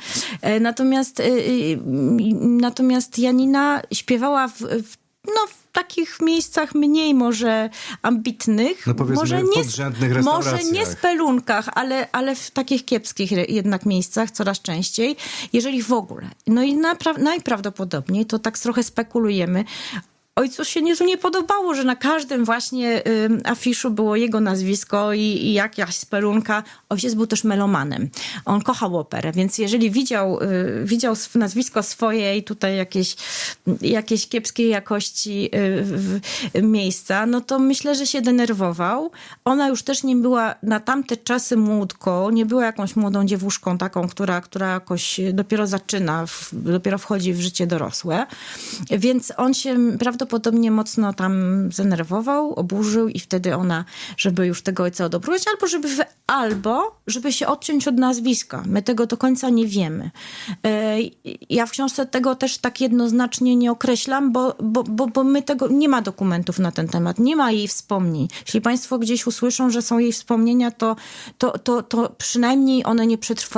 Natomiast Janina śpiewała w takich miejscach mniej może ambitnych. Powiedzmy może w podrzędnych restauracjach. Może nie spelunkach, ale w takich kiepskich jednak miejscach coraz częściej, jeżeli w ogóle. I najprawdopodobniej, to tak trochę spekulujemy, ojcu się nie podobało, że na każdym właśnie afiszu było jego nazwisko i jakaś spelunka. Ojciec był też melomanem. On kochał operę, więc jeżeli widział nazwisko swoje i tutaj jakieś kiepskiej jakości miejsca, to myślę, że się denerwował. Ona już też nie była na tamte czasy młódką, nie była jakąś młodą dziewuszką taką, która jakoś dopiero zaczyna, dopiero wchodzi w życie dorosłe. Więc on się prawdopodobnie mocno tam zdenerwował, oburzył i wtedy ona, żeby już tego ojca odobrować, albo żeby się odciąć od nazwiska. My tego do końca nie wiemy. Ja w książce tego też tak jednoznacznie nie określam, bo my tego, nie ma dokumentów na ten temat, nie ma jej wspomnień. Jeśli państwo gdzieś usłyszą, że są jej wspomnienia, to przynajmniej one nie przetrwały.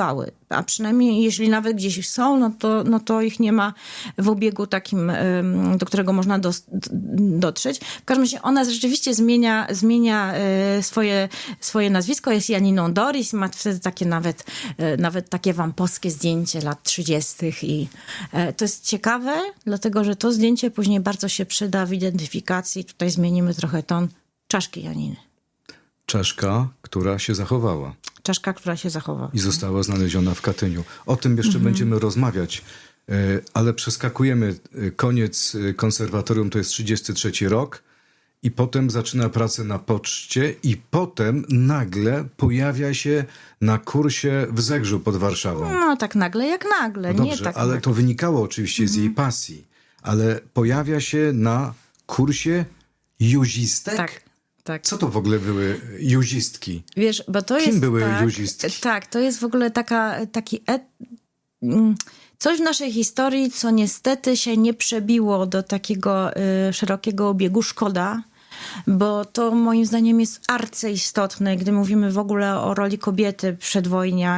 A przynajmniej jeśli nawet gdzieś są, no to ich nie ma w obiegu takim, do którego można dotrzeć. W każdym razie ona rzeczywiście zmienia swoje nazwisko, jest Janiną Doris, ma wtedy takie nawet takie wampowskie zdjęcie lat 30. I to jest ciekawe, dlatego że to zdjęcie później bardzo się przyda w identyfikacji. Tutaj zmienimy trochę ton czaszki Janiny. Czaszka, która się zachowała. Czaszka, która się zachowała. I została znaleziona w Katyniu. O tym jeszcze będziemy rozmawiać, ale przeskakujemy koniec konserwatorium, to jest 33 rok i potem zaczyna pracę na poczcie i potem nagle pojawia się na kursie w Zegrzu pod Warszawą. No tak nagle jak nagle. No dobrze, nie tak ale nagle. to wynikało oczywiście z jej pasji, ale pojawia się na kursie juzistek? Tak. Co to w ogóle były juzistki? Wiesz, bo to Kim jest były juzistki? Tak, to jest w ogóle coś w naszej historii, co niestety się nie przebiło do takiego szerokiego obiegu. Szkoda, bo to moim zdaniem jest arcyistotne, gdy mówimy w ogóle o roli kobiety przedwojnia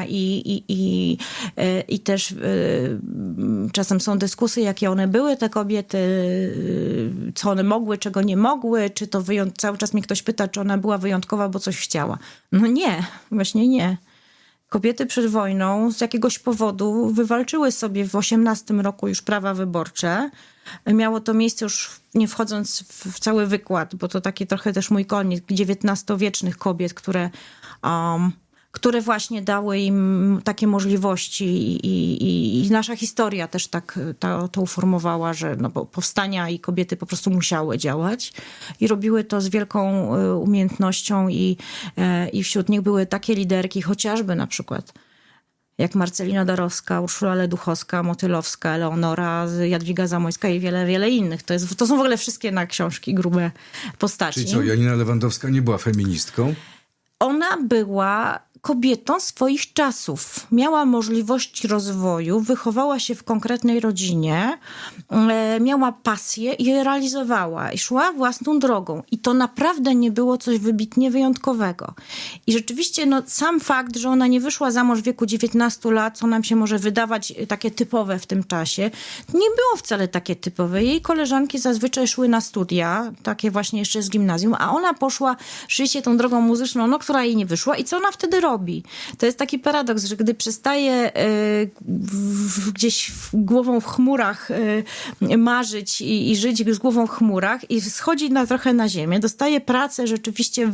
i też czasem są dyskusje, jakie one były, te kobiety, co one mogły, czego nie mogły, czy to cały czas mnie ktoś pyta, czy ona była wyjątkowa, bo coś chciała. No nie, właśnie nie. Kobiety przed wojną z jakiegoś powodu wywalczyły sobie w 18 roku już prawa wyborcze. Miało to miejsce już nie wchodząc w cały wykład, bo to taki trochę też mój koniec XIX-wiecznych kobiet, które właśnie dały im takie możliwości i nasza historia też tak to uformowała, że powstania i kobiety po prostu musiały działać i robiły to z wielką umiejętnością i wśród nich były takie liderki, chociażby na przykład jak Marcelina Darowska, Urszula Leduchowska, Motylowska, Eleonora, Jadwiga Zamojska i wiele, wiele innych. To są w ogóle wszystkie na książki grube postaci. Czyli co, Janina Lewandowska nie była feministką? Ona była kobietą swoich czasów. Miała możliwości rozwoju, wychowała się w konkretnej rodzinie, miała pasję i je realizowała. I szła własną drogą. I to naprawdę nie było coś wybitnie wyjątkowego. I rzeczywiście sam fakt, że ona nie wyszła za mąż w wieku 19 lat, co nam się może wydawać takie typowe w tym czasie, nie było wcale takie typowe. Jej koleżanki zazwyczaj szły na studia, takie właśnie jeszcze z gimnazjum, a ona poszła rzeczywiście tą drogą muzyczną, która jej nie wyszła. I co ona wtedy robi? To jest taki paradoks, że gdy przestaje gdzieś głową w chmurach marzyć i żyć z głową w chmurach i schodzi trochę na ziemię, dostaje pracę rzeczywiście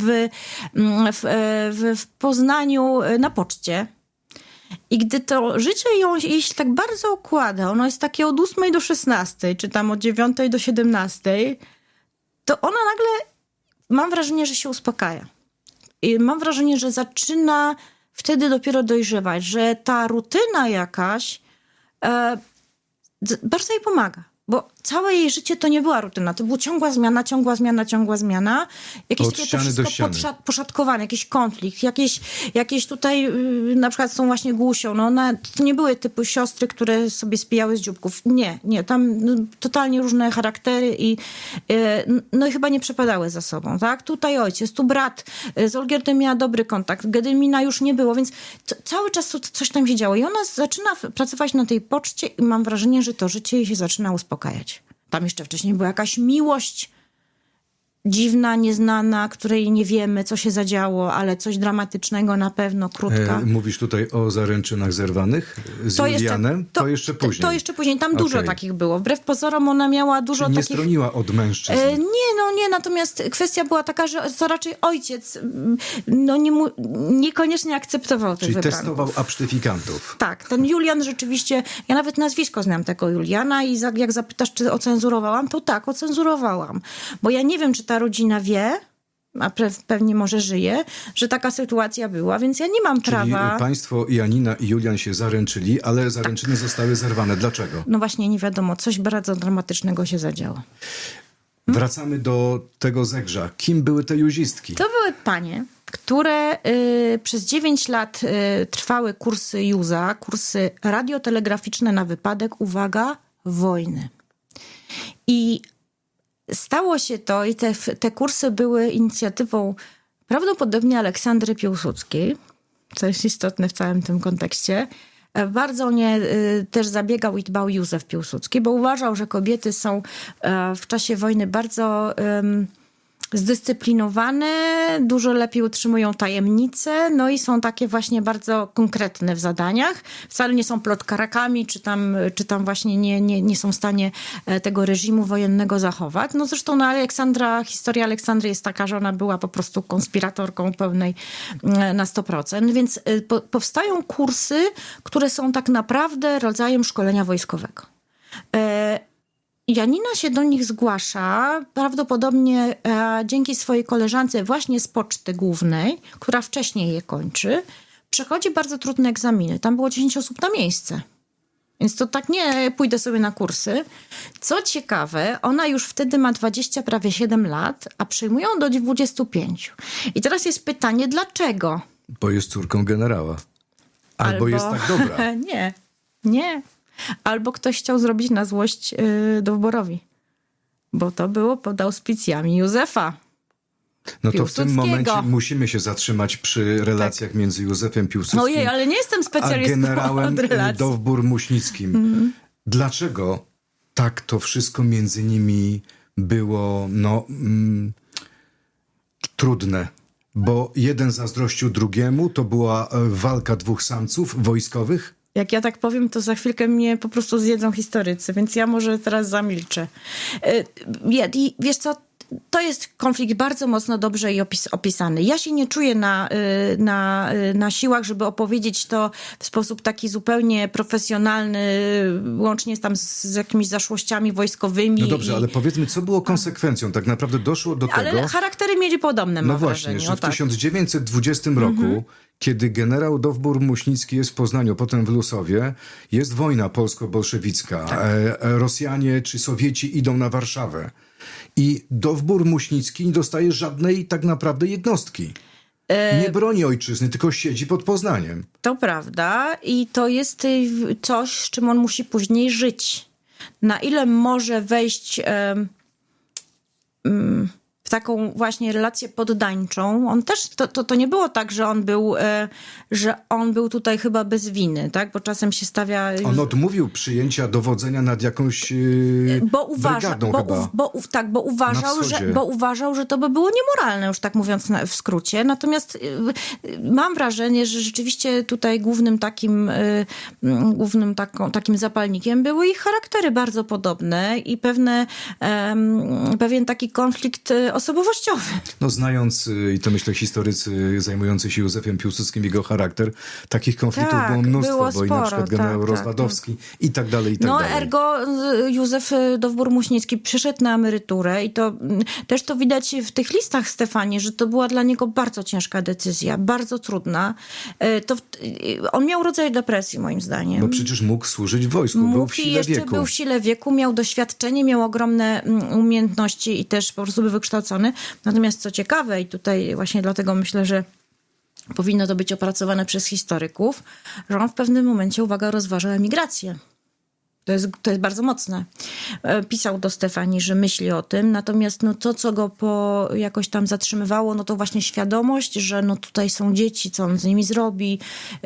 w Poznaniu na poczcie. I gdy to życie jej się tak bardzo układa, ono jest takie od 8 do 16, czy tam od 9 do 17, to ona nagle, mam wrażenie, że się uspokaja. I mam wrażenie, że zaczyna wtedy dopiero dojrzewać, że ta rutyna jakaś bardzo jej pomaga. Bo całe jej życie to nie była rutyna. To była ciągła zmiana. Jakieś od ściany do ściany. Poszatkowane, jakiś konflikt, jakieś tutaj na przykład z tą właśnie Głusią. To nie były typu siostry, które sobie spijały z dzióbków. Nie. Tam totalnie różne charaktery i chyba nie przepadały za sobą. Tak? Tutaj ojciec, tu brat. Z Olgierdem miała dobry kontakt. Gedymina już nie było, więc cały czas coś tam się działo. I ona zaczyna pracować na tej poczcie i mam wrażenie, że to życie jej się zaczyna uspokajać. Tam jeszcze wcześniej była jakaś miłość dziwna, nieznana, której nie wiemy, co się zadziało, ale coś dramatycznego na pewno, krótka. Mówisz tutaj o zaręczynach zerwanych z Julianem? To jeszcze później. To jeszcze później. Tam dużo takich było. Wbrew pozorom ona miała dużo Czyli nie takich... stroniła od mężczyzn. Nie. Natomiast kwestia była taka, że to raczej ojciec niekoniecznie akceptował tych wybranków. Czyli testował absztyfikantów. Tak. Ten Julian rzeczywiście... Ja nawet nazwisko znam tego Juliana i jak zapytasz, czy ocenzurowałam, to tak, ocenzurowałam. Bo ja nie wiem, czy ta rodzina wie, a pewnie może żyje, że taka sytuacja była, więc ja nie mam prawa... Czyli państwo Janina i Julian się zaręczyli, ale zaręczyny zostały zerwane. Dlaczego? No właśnie, nie wiadomo. Coś bardzo dramatycznego się zadziało. Wracamy do tego Zegrza. Kim były te juzistki? To były panie, które przez 9 lat trwały kursy JUZA, kursy radiotelegraficzne na wypadek, uwaga, wojny. I stało się to i te kursy były inicjatywą prawdopodobnie Aleksandry Piłsudskiej, co jest istotne w całym tym kontekście, Bardzo o nie też zabiegał i dbał Józef Piłsudski, bo uważał, że kobiety są w czasie wojny bardzo zdyscyplinowane, dużo lepiej utrzymują tajemnice, no i są takie właśnie bardzo konkretne w zadaniach. Wcale nie są plotkarakami, czy tam właśnie nie są w stanie tego reżimu wojennego zachować. No zresztą historia Aleksandry jest taka, że ona była po prostu konspiratorką pełnej na 100%, więc powstają kursy, które są tak naprawdę rodzajem szkolenia wojskowego. Janina się do nich zgłasza, prawdopodobnie dzięki swojej koleżance właśnie z Poczty Głównej, która wcześniej je kończy, przechodzi bardzo trudne egzaminy. Tam było 10 osób na miejsce. Więc to tak nie pójdę sobie na kursy. Co ciekawe, ona już wtedy ma prawie 7 lat, a przyjmują do 25. I teraz jest pytanie, dlaczego? Bo jest córką generała. Albo jest tak dobra. Nie. Albo ktoś chciał zrobić na złość Dowborowi. Bo to było pod auspicjami Józefa No to w tym momencie musimy się zatrzymać przy relacjach między Józefem Piłsudskim Ojej, ale nie jestem specjalistą a generałem od relacji. Dowbor-Muśnickim. Dlaczego tak to wszystko między nimi było trudne? Bo jeden zazdrościł drugiemu, to była walka dwóch samców wojskowych? Jak ja tak powiem, to za chwilkę mnie po prostu zjedzą historycy, więc ja może teraz zamilczę. I wiesz co, to jest konflikt bardzo mocno dobrze opisany. Ja się nie czuję na siłach, żeby opowiedzieć to w sposób taki zupełnie profesjonalny, łącznie tam z jakimiś zaszłościami wojskowymi. No dobrze, ale powiedzmy, co było konsekwencją? Tak naprawdę doszło do tego... Ale charaktery mieli podobne, mam wrażenie. Że w 1920 roku, kiedy generał Dowbor-Muśnicki jest w Poznaniu, potem w Lusowie, jest wojna polsko-bolszewicka. Tak. Rosjanie czy Sowieci idą na Warszawę. I Dowbor-Muśnicki nie dostaje żadnej tak naprawdę jednostki. Nie broni ojczyzny, tylko siedzi pod Poznaniem. To prawda i to jest coś, z czym on musi później żyć. Na ile może wejść w taką właśnie relację poddańczą. On też, to nie było tak, że on był tutaj chyba bez winy, tak? Bo czasem się stawia... On odmówił przyjęcia dowodzenia nad jakąś brygadą chyba. Bo uważał, że to by było niemoralne, już tak mówiąc w skrócie. Natomiast mam wrażenie, że rzeczywiście tutaj głównym takim zapalnikiem były ich charaktery bardzo podobne i pewien taki konflikt osobowościowy. No znając, i to myślę historycy zajmujący się Józefem Piłsudskim, jego charakter, takich konfliktów było mnóstwo, bo i na przykład generał Rozwadowski i tak dalej, i tak dalej. Ergo Józef Dowbor-Muśnicki przyszedł na emeryturę i to też to widać w tych listach Stefanii, że to była dla niego bardzo ciężka decyzja, bardzo trudna. On miał rodzaj depresji, moim zdaniem. Bo przecież mógł służyć w wojsku, był w sile wieku. Był w sile wieku, miał doświadczenie, miał ogromne umiejętności i też po prostu był wykształcony. Natomiast co ciekawe, i tutaj właśnie dlatego myślę, że powinno to być opracowane przez historyków, że on w pewnym momencie, uwaga, rozważał emigrację. To jest bardzo mocne. Pisał do Stefanii, że myśli o tym, natomiast to, co go jakoś tam zatrzymywało, to właśnie świadomość, że tutaj są dzieci, co on z nimi zrobi,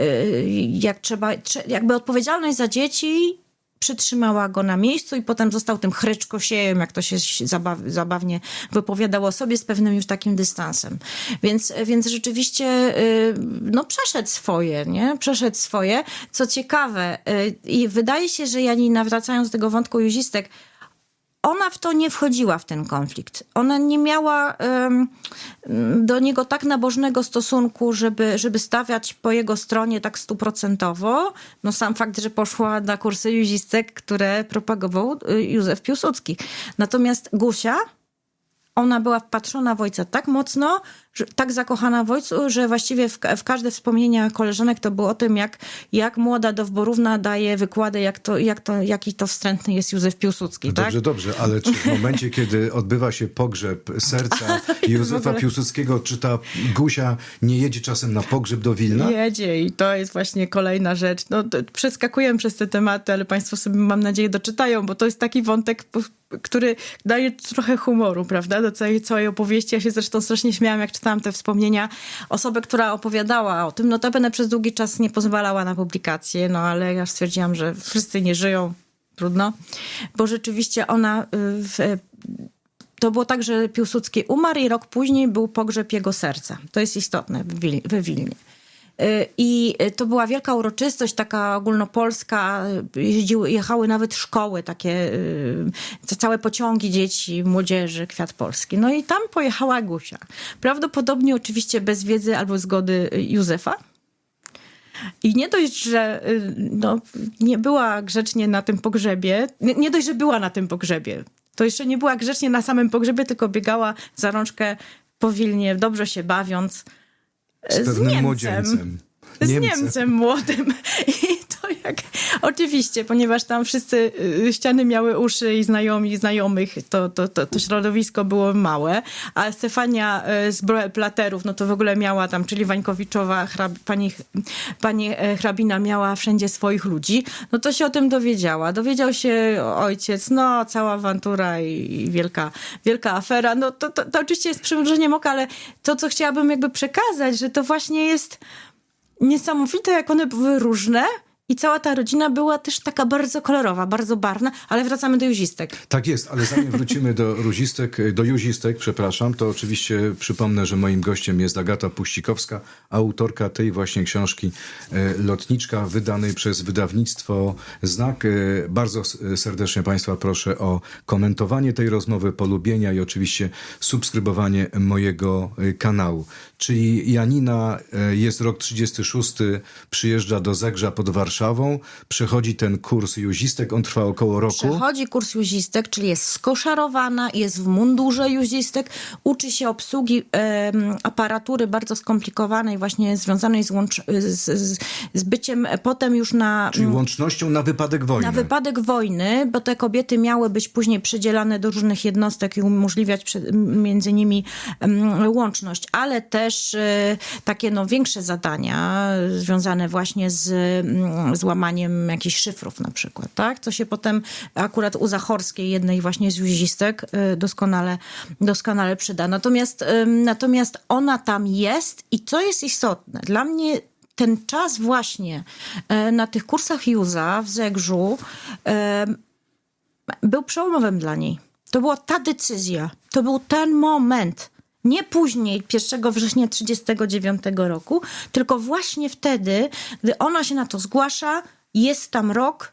jakby odpowiedzialność za dzieci przytrzymała go na miejscu i potem został tym chryczkosiejem, jak to się zabawnie wypowiadało o sobie, z pewnym już takim dystansem. Więc rzeczywiście przeszedł swoje, nie? Przeszedł swoje. Co ciekawe, i wydaje się, że Janina, wracając do tego wątku Józistek, ona w to nie wchodziła, w ten konflikt. Ona nie miała do niego tak nabożnego stosunku, żeby stawiać po jego stronie tak 100%. Sam fakt, że poszła na kursy Józistek, które propagował Józef Piłsudski. Natomiast Gusia, ona była wpatrzona w ojca tak mocno, tak zakochana w ojcu, że właściwie w każde wspomnienia koleżanek to było o tym, jak młoda Dowborówna daje wykłady, jaki to wstrętny jest Józef Piłsudski. Tak? Dobrze, ale czy w momencie, kiedy odbywa się pogrzeb serca Józefa Piłsudskiego, czy ta Gusia nie jedzie czasem na pogrzeb do Wilna? Jedzie i to jest właśnie kolejna rzecz. Przeskakuję przez te tematy, ale państwo sobie, mam nadzieję, doczytają, bo to jest taki wątek który daje trochę humoru, prawda, do całej opowieści. Ja się zresztą strasznie śmiałam, jak czytałam te wspomnienia. Osobę, która opowiadała o tym, notabene przez długi czas nie pozwalała na publikację, no ale ja stwierdziłam, że wszyscy nie żyją, trudno, bo rzeczywiście ona... To było tak, że Piłsudski umarł i rok później był pogrzeb jego serca. To jest istotne we Wilnie. I to była wielka uroczystość, taka ogólnopolska. Jechały nawet szkoły, takie całe pociągi dzieci, młodzieży, Kwiat Polski. No i tam pojechała Gusia. Prawdopodobnie oczywiście bez wiedzy albo zgody Józefa. I nie dość, że nie była grzecznie na tym pogrzebie, nie dość, że była na tym pogrzebie, to jeszcze nie była grzecznie na samym pogrzebie, tylko biegała za rączkę po Wilnie, dobrze się bawiąc z Niemcem. Młodzieńcem. Z Niemcem młodym. I to oczywiście, ponieważ tam wszyscy ściany miały uszy i znajomych, to środowisko było małe, a Stefania z Platerów, no to w ogóle miała tam, czyli Wańkowiczowa, pani hrabina miała wszędzie swoich ludzi, no to się o tym dowiedziała. Dowiedział się ojciec, no cała awantura i wielka afera. No to oczywiście jest przymrużeniem oka, ale to, co chciałabym jakby przekazać, że to właśnie jest niesamowite, jak one były różne i cała ta rodzina była też taka bardzo kolorowa, bardzo barwna, ale wracamy do Józistek. Tak jest, ale zanim wrócimy do Józistek, to oczywiście przypomnę, że moim gościem jest Agata Puścikowska, autorka tej właśnie książki Lotniczka, wydanej przez wydawnictwo Znak. Bardzo serdecznie Państwa proszę o komentowanie tej rozmowy, polubienia i oczywiście subskrybowanie mojego kanału. Czyli Janina, jest rok 36, przyjeżdża do Zegrza pod Warszawą, przechodzi ten kurs Józistek, on trwa około roku. Przechodzi kurs Józistek, czyli jest skoszarowana, jest w mundurze Józistek, uczy się obsługi aparatury bardzo skomplikowanej, właśnie związanej z byciem potem już na... Czyli łącznością na wypadek wojny. Na wypadek wojny, bo te kobiety miały być później przydzielane do różnych jednostek i umożliwiać między nimi łączność, ale też takie większe zadania związane właśnie z złamaniem jakichś szyfrów na przykład, tak? Co się potem akurat u Zachorskiej, jednej właśnie z Józistek, doskonale przyda. Natomiast ona tam jest i co jest istotne, dla mnie ten czas właśnie na tych kursach Józa w Zegrzu był przełomowym dla niej. To była ta decyzja, to był ten moment. Nie później, 1 września 1939 roku, tylko właśnie wtedy, gdy ona się na to zgłasza, jest tam rok,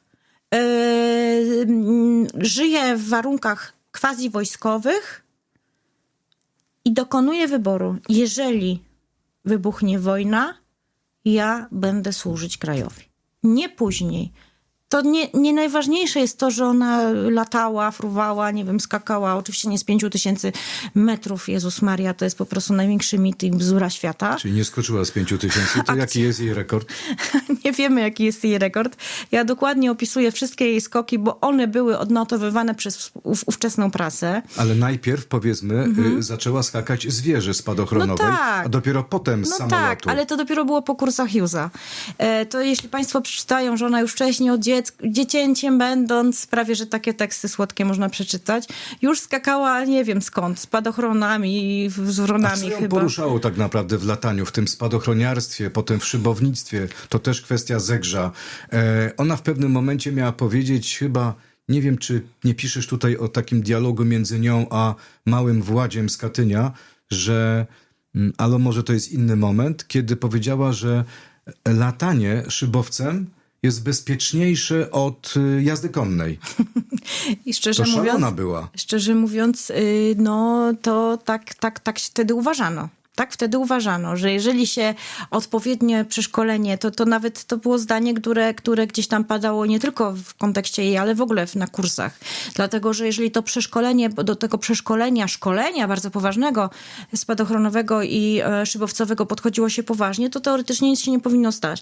żyje w warunkach quasi-wojskowych i dokonuje wyboru. Jeżeli wybuchnie wojna, ja będę służyć krajowi. Nie później. To nie najważniejsze jest to, że ona latała, fruwała, nie wiem, skakała. Oczywiście nie z 5000 metrów. Jezus Maria, to jest po prostu największy mit i bzdura świata. Czyli nie skoczyła z 5000. To jaki jest jej rekord? Nie wiemy, jaki jest jej rekord. Ja dokładnie opisuję wszystkie jej skoki, bo one były odnotowywane przez ówczesną prasę. Ale najpierw, powiedzmy, zaczęła skakać z wieży spadochronowej, a dopiero potem z samolotu. Tak, ale to dopiero było po kursach Józa. To jeśli państwo przeczytają, że ona już wcześniej od dziecięciem będąc, prawie że takie teksty słodkie można przeczytać, już skakała nie wiem skąd, spadochronami, z wronami chyba. A co ją poruszało tak naprawdę w lataniu, w tym spadochroniarstwie, potem w szybownictwie, to też kwestia Zegrza. Ona w pewnym momencie miała powiedzieć chyba, nie wiem czy nie piszesz tutaj o takim dialogu między nią a małym Władziem z Katynia, że, ale może to jest inny moment, kiedy powiedziała, że latanie szybowcem jest bezpieczniejsze od jazdy konnej. I szczerze to mówiąc, szalona była. Szczerze mówiąc, to tak wtedy uważano. Tak wtedy uważano, że jeżeli się odpowiednie przeszkolenie, to nawet to było zdanie, które gdzieś tam padało nie tylko w kontekście jej, ale w ogóle na kursach. Dlatego, że jeżeli to przeszkolenie, do tego szkolenia bardzo poważnego, spadochronowego i szybowcowego podchodziło się poważnie, to teoretycznie nic się nie powinno stać.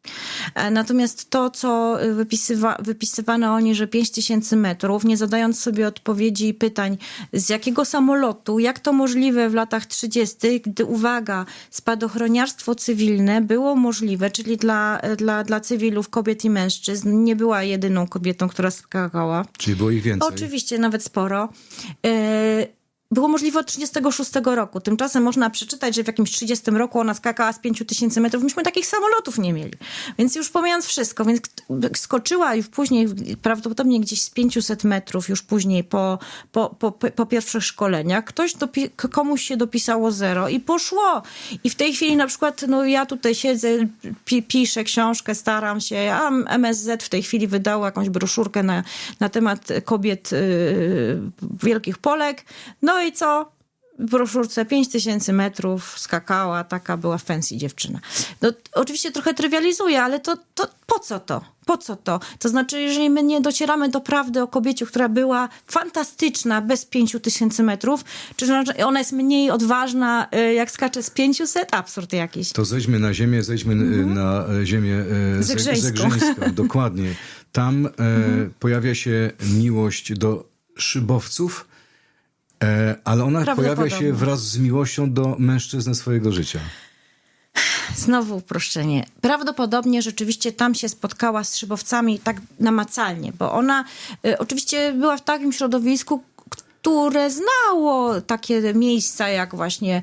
Natomiast to, co wypisywano o niej, że 5000 metrów, nie zadając sobie odpowiedzi i pytań, z jakiego samolotu, jak to możliwe w latach 30., gdy, uwaga, spadochroniarstwo cywilne było możliwe, czyli dla cywilów, kobiet i mężczyzn. Nie była jedyną kobietą, która skakała. Czyli było ich więcej. Oczywiście, nawet sporo. Było możliwe od 36 roku. Tymczasem można przeczytać, że w jakimś 30 roku ona skakała z 5000 metrów. Myśmy takich samolotów nie mieli. Więc już pomijając wszystko, więc skoczyła już później, prawdopodobnie gdzieś z 500 metrów, już później po pierwszych szkoleniach. Komuś się dopisało 0 i poszło. I w tej chwili na przykład, ja tutaj siedzę, piszę książkę, staram się, a MSZ w tej chwili wydało jakąś broszurkę na temat kobiet Wielkich Polek. No i co? W broszurce 5000 metrów skakała, taka była fancy dziewczyna. No, oczywiście trochę trywializuję, ale to po co to? Po co to? To znaczy, jeżeli my nie docieramy do prawdy o kobiecie, która była fantastyczna bez 5000 metrów, czy ona jest mniej odważna, jak skacze z 500? Absurd jakiś. To zejdźmy na ziemię, na ziemię zegrzeńską. Dokładnie. Tam pojawia się miłość do szybowców, ale ona pojawia się wraz z miłością do mężczyzny swojego życia. Znowu uproszczenie. Prawdopodobnie rzeczywiście tam się spotkała z szybowcami tak namacalnie, bo ona oczywiście była w takim środowisku, które znało takie miejsca jak właśnie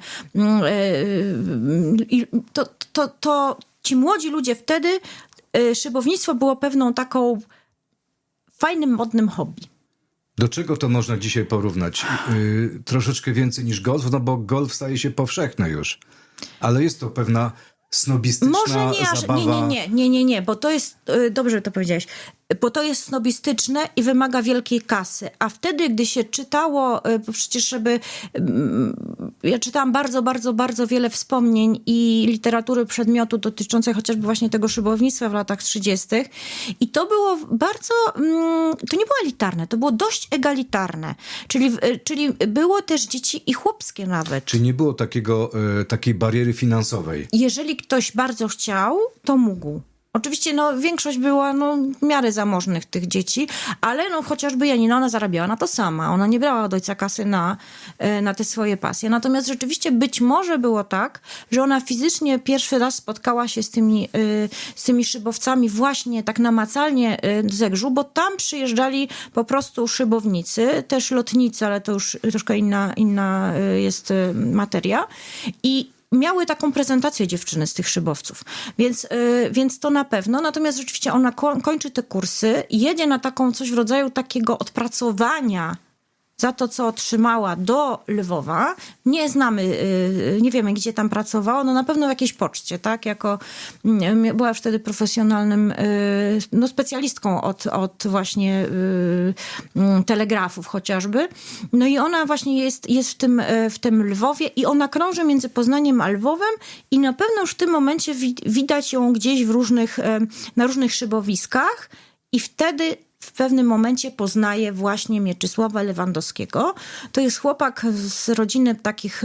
to ci młodzi ludzie wtedy, szybownictwo było pewną taką fajnym, modnym hobby. Do czego to można dzisiaj porównać? Troszeczkę więcej niż golf, no bo golf staje się powszechny już. Ale jest to pewna snobistyczna zabawa. Nie, bo to jest, dobrze to powiedziałeś, bo to jest snobistyczne i wymaga wielkiej kasy. A wtedy, gdy się czytało, przecież ja czytałam bardzo, bardzo, bardzo wiele wspomnień i literatury przedmiotu dotyczącej chociażby właśnie tego szybownictwa w latach 30. I to było bardzo, to nie było elitarne, to było dość egalitarne. Czyli było też dzieci i chłopskie nawet. Czyli nie było takiej bariery finansowej. Jeżeli ktoś bardzo chciał, to mógł. Oczywiście większość była w miarę zamożnych tych dzieci, ale chociażby Janina, ona zarabiała na to sama. Ona nie brała od ojca kasy na te swoje pasje. Natomiast rzeczywiście być może było tak, że ona fizycznie pierwszy raz spotkała się z tymi szybowcami właśnie tak namacalnie z Zegrzu, bo tam przyjeżdżali po prostu szybownicy, też lotnicy, ale to już troszkę inna jest materia. I miały taką prezentację dziewczyny z tych szybowców. Więc to na pewno. Natomiast rzeczywiście ona kończy te kursy, jedzie na taką coś w rodzaju takiego odpracowania za to, co otrzymała do Lwowa. Nie znamy, nie wiemy, gdzie tam pracowała. Na pewno w jakiejś poczcie, tak? Była wtedy profesjonalnym specjalistką od właśnie telegrafów chociażby. No i ona właśnie jest w tym Lwowie i ona krąży między Poznaniem a Lwowem i na pewno już w tym momencie widać ją gdzieś na różnych szybowiskach i wtedy w pewnym momencie poznaje właśnie Mieczysława Lewandowskiego. To jest chłopak z rodziny takich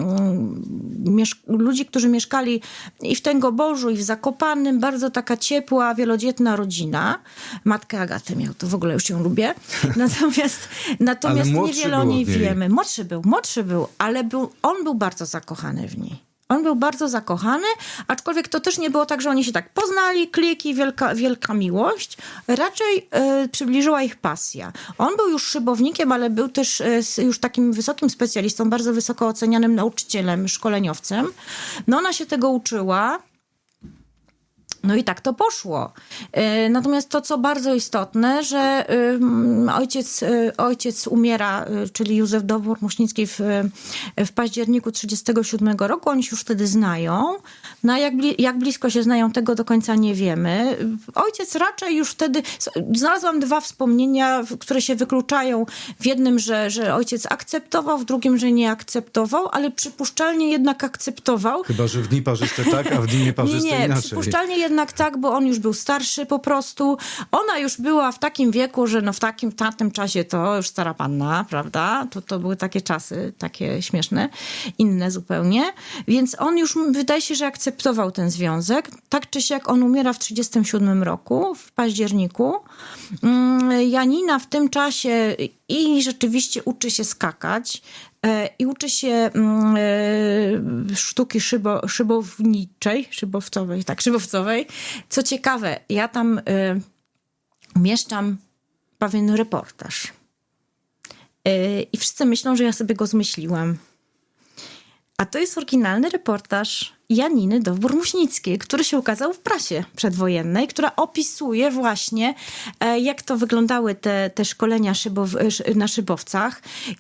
ludzi, którzy mieszkali i w Tęgoborzu, i w Zakopanym. Bardzo taka ciepła, wielodzietna rodzina. Matkę Agatę miał, to w ogóle już ją lubię. Natomiast niewiele o niej wiemy. Młodszy był, ale on był bardzo zakochany w niej. On był bardzo zakochany, aczkolwiek to też nie było tak, że oni się tak poznali, kliki, wielka miłość. Raczej przybliżyła ich pasja. On był już szybownikiem, ale był też już takim wysokim specjalistą, bardzo wysoko ocenianym nauczycielem, szkoleniowcem. Ona się tego uczyła. No i tak to poszło. Natomiast to, co bardzo istotne, że ojciec umiera, czyli Józef Dowbor-Muśnicki w październiku 1937 roku. Oni się już wtedy znają. Jak blisko się znają, tego do końca nie wiemy. Ojciec raczej już wtedy... Znalazłam 2 wspomnienia, które się wykluczają. W jednym, że ojciec akceptował, w drugim, że nie akceptował, ale przypuszczalnie jednak akceptował. Chyba, że w dni parzyste tak, a w dni nieparzyste inaczej. Przypuszczalnie jednak jednak tak, bo on już był starszy po prostu. Ona już była w takim wieku, że w tamtym czasie to już stara panna, prawda? To były takie czasy, takie śmieszne, inne zupełnie. Więc on już, wydaje się, że akceptował ten związek. Tak czy siak on umiera w 1937 roku, w październiku. Janina w tym czasie i rzeczywiście uczy się skakać i uczy się sztuki szybowcowej. Co ciekawe, ja tam umieszczam pewien reportaż. I wszyscy myślą, że ja sobie go zmyśliłam. A to jest oryginalny reportaż Janiny Dowbor-Muśnickiej, który się ukazał w prasie przedwojennej, która opisuje właśnie, jak to wyglądały te szkolenia na szybowcach,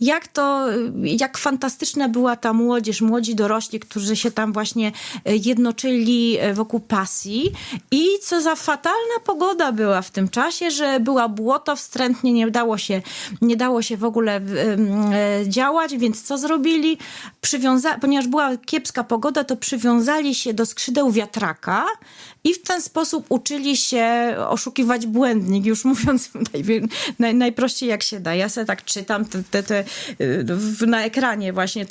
jak fantastyczna była ta młodzież, młodzi dorośli, którzy się tam właśnie jednoczyli wokół pasji i co za fatalna pogoda była w tym czasie, że była błoto wstrętnie, nie dało się w ogóle działać, więc co zrobili? Ponieważ była kiepska pogoda, to przywiązali się do skrzydeł wiatraka i w ten sposób uczyli się oszukiwać błędnik, już mówiąc najprościej jak się da. Ja sobie tak czytam na ekranie właśnie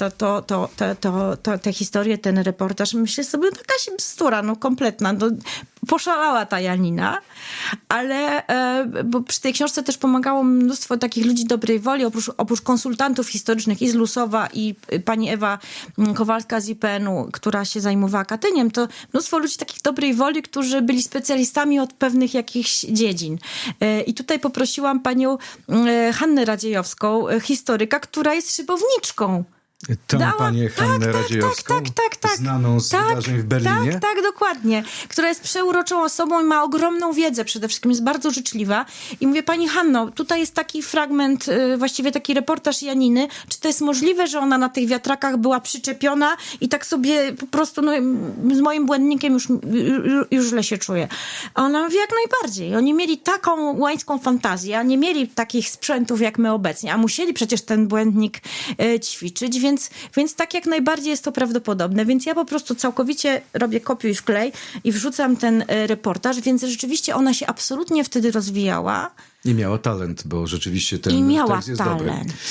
tę historię, ten reportaż. Myślę sobie, jakaś bzdura, kompletna. Poszalała ta Janina, ale bo przy tej książce też pomagało mnóstwo takich ludzi dobrej woli, oprócz konsultantów historycznych i z Lusowa i pani Ewa Kowalska z IPN-u, która się zajmowała Katyniem, to mnóstwo ludzi takich dobrej woli, którzy byli specjalistami od pewnych jakichś dziedzin. I tutaj poprosiłam panią Hannę Radziejowską, historyka, która jest szybowniczką. Panię Hannę Radziejowską, znaną z wydarzeń w Berlinie? Tak, dokładnie. Która jest przeuroczą osobą i ma ogromną wiedzę przede wszystkim, jest bardzo życzliwa. I mówię, pani Hanno, tutaj jest taki fragment, właściwie taki reportaż Janiny. Czy to jest możliwe, że ona na tych wiatrakach była przyczepiona i tak sobie po prostu z moim błędnikiem już źle się czuje. A ona mówi, jak najbardziej. Oni mieli taką łańską fantazję, a nie mieli takich sprzętów jak my obecnie, a musieli przecież ten błędnik ćwiczyć, więc tak jak najbardziej jest to prawdopodobne. Więc ja po prostu całkowicie robię kopiuj wklej i wrzucam ten reportaż, więc rzeczywiście ona się absolutnie wtedy rozwijała. I miała talent, bo rzeczywiście ten tekst jest dobry.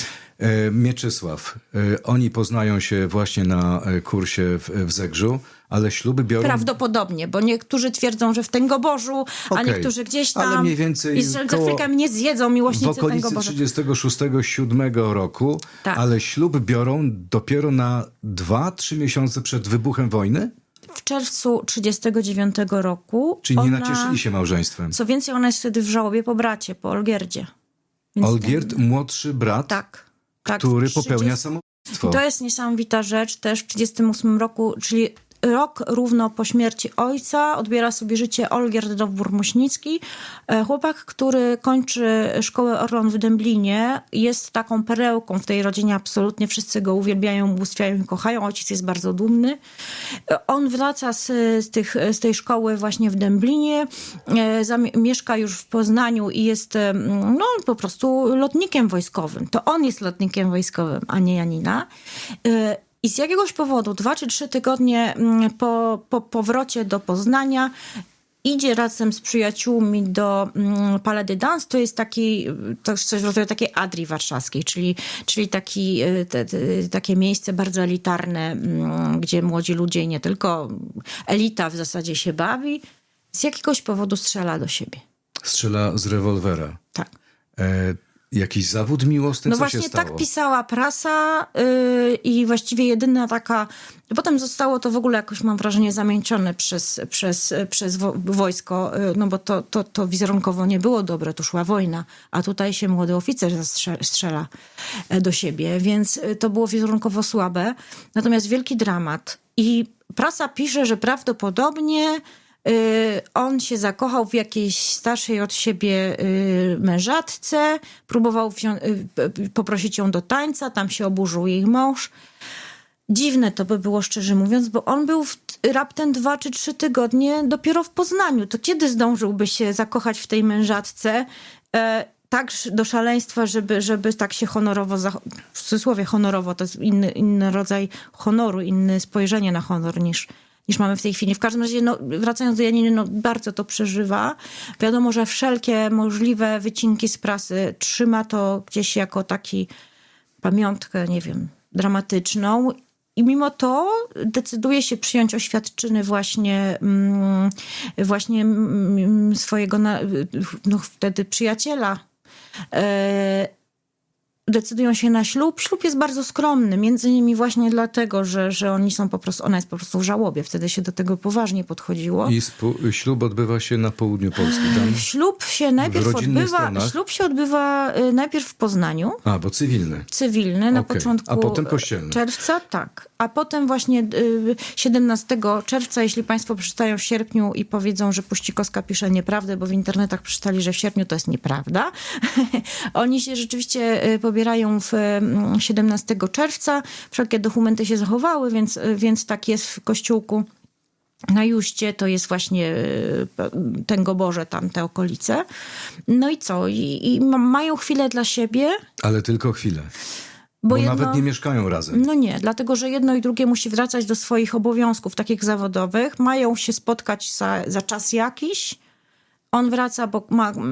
Mieczysław, oni poznają się właśnie na kursie w Zegrzu, ale śluby biorą... Prawdopodobnie, bo niektórzy twierdzą, że w Tęgoborzu, a niektórzy gdzieś tam... Ale mniej więcej i że za chwilkę mnie zjedzą miłośnicy Tęgoborza. W okolicy 36-37 roku, tak. Ale ślub biorą dopiero na 2-3 miesiące przed wybuchem wojny? W czerwcu 1939 roku. Czyli nie nacieszyli się małżeństwem. Co więcej, ona jest wtedy w żałobie po bracie, po Olgierdzie. Olgierd, młodszy brat, który popełnia samobójstwo. To jest niesamowita rzecz. Też w 1938 roku, czyli rok równo po śmierci ojca, odbiera sobie życie Olgierd Dowbor-Muśnicki. Chłopak, który kończy szkołę Orlon w Dęblinie, jest taką perełką w tej rodzinie, absolutnie wszyscy go uwielbiają, błogosławiają i kochają. Ojciec jest bardzo dumny. On wraca z tej szkoły właśnie w Dęblinie, mieszka już w Poznaniu i jest po prostu lotnikiem wojskowym. To on jest lotnikiem wojskowym, a nie Janina. I z jakiegoś powodu 2 czy 3 tygodnie po powrocie do Poznania idzie razem z przyjaciółmi do Palais de Danse. To jest coś w rodzaju takiej Adrii warszawskiej, czyli takie miejsce bardzo elitarne, gdzie młodzi ludzie i nie tylko elita w zasadzie się bawi. Z jakiegoś powodu strzela do siebie. Strzela z rewolwera. Tak. Jakiś zawód miłosny, co się stało? Właśnie tak pisała prasa i właściwie jedyna taka... Potem zostało to w ogóle jakoś, mam wrażenie, zamieńczone przez wojsko, bo to wizerunkowo nie było dobre, tu szła wojna, a tutaj się młody oficer strzela do siebie, więc to było wizerunkowo słabe. Natomiast wielki dramat. I prasa pisze, że prawdopodobnie on się zakochał w jakiejś starszej od siebie mężatce, próbował poprosić ją do tańca, tam się oburzył jej mąż. Dziwne to by było, szczerze mówiąc, bo on był raptem 2 czy 3 tygodnie dopiero w Poznaniu. To kiedy zdążyłby się zakochać w tej mężatce tak do szaleństwa, żeby tak się honorowo, w cudzysłowie honorowo, to jest inny rodzaj honoru, inne spojrzenie na honor niż mamy w tej chwili. W każdym razie, no, wracając do Janiny, no, bardzo to przeżywa. Wiadomo, że wszelkie możliwe wycinki z prasy trzyma to gdzieś jako taki pamiątkę, nie wiem, dramatyczną. I mimo to decyduje się przyjąć oświadczyny właśnie swojego no, wtedy przyjaciela. Decydują się na ślub. Ślub jest bardzo skromny, między innymi właśnie dlatego, że oni są po prostu, ona jest po prostu w żałobie. Wtedy się do tego poważnie podchodziło. I ślub odbywa się na południu Polski, tam? Ślub się odbywa najpierw w Poznaniu. A, bo cywilny. Cywilny, na początku a potem kościelny. Czerwca, tak. A potem właśnie 17 czerwca, jeśli państwo przeczytają w sierpniu i powiedzą, że Puścikowska pisze nieprawdę, bo w internetach przeczytali, że w sierpniu to jest nieprawda. Oni się rzeczywiście pobierają w 17 czerwca. Wszelkie dokumenty się zachowały, więc tak jest w kościółku na Juście, to jest właśnie Tęgoborze, tam te okolice. No i co? I mają chwilę dla siebie. Ale tylko chwilę. Bo nawet nie mieszkają razem. No nie, dlatego że jedno i drugie musi wracać do swoich obowiązków takich zawodowych. Mają się spotkać za czas jakiś. On wraca, bo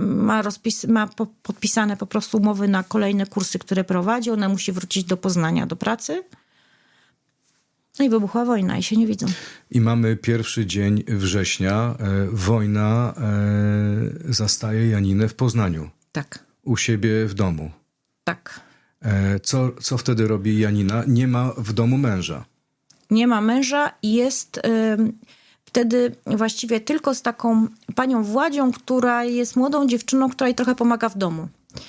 ma podpisane po prostu umowy na kolejne kursy, które prowadzi. Ona musi wrócić do Poznania, do pracy. No i wybuchła wojna i się nie widzą. I mamy 1 dzień września. Wojna zastaje Janinę w Poznaniu. Tak. U siebie w domu. Tak. Co wtedy robi Janina? Nie ma w domu męża. Nie ma męża i jest wtedy właściwie tylko z taką panią Władzią, która jest młodą dziewczyną, która jej trochę pomaga w domu.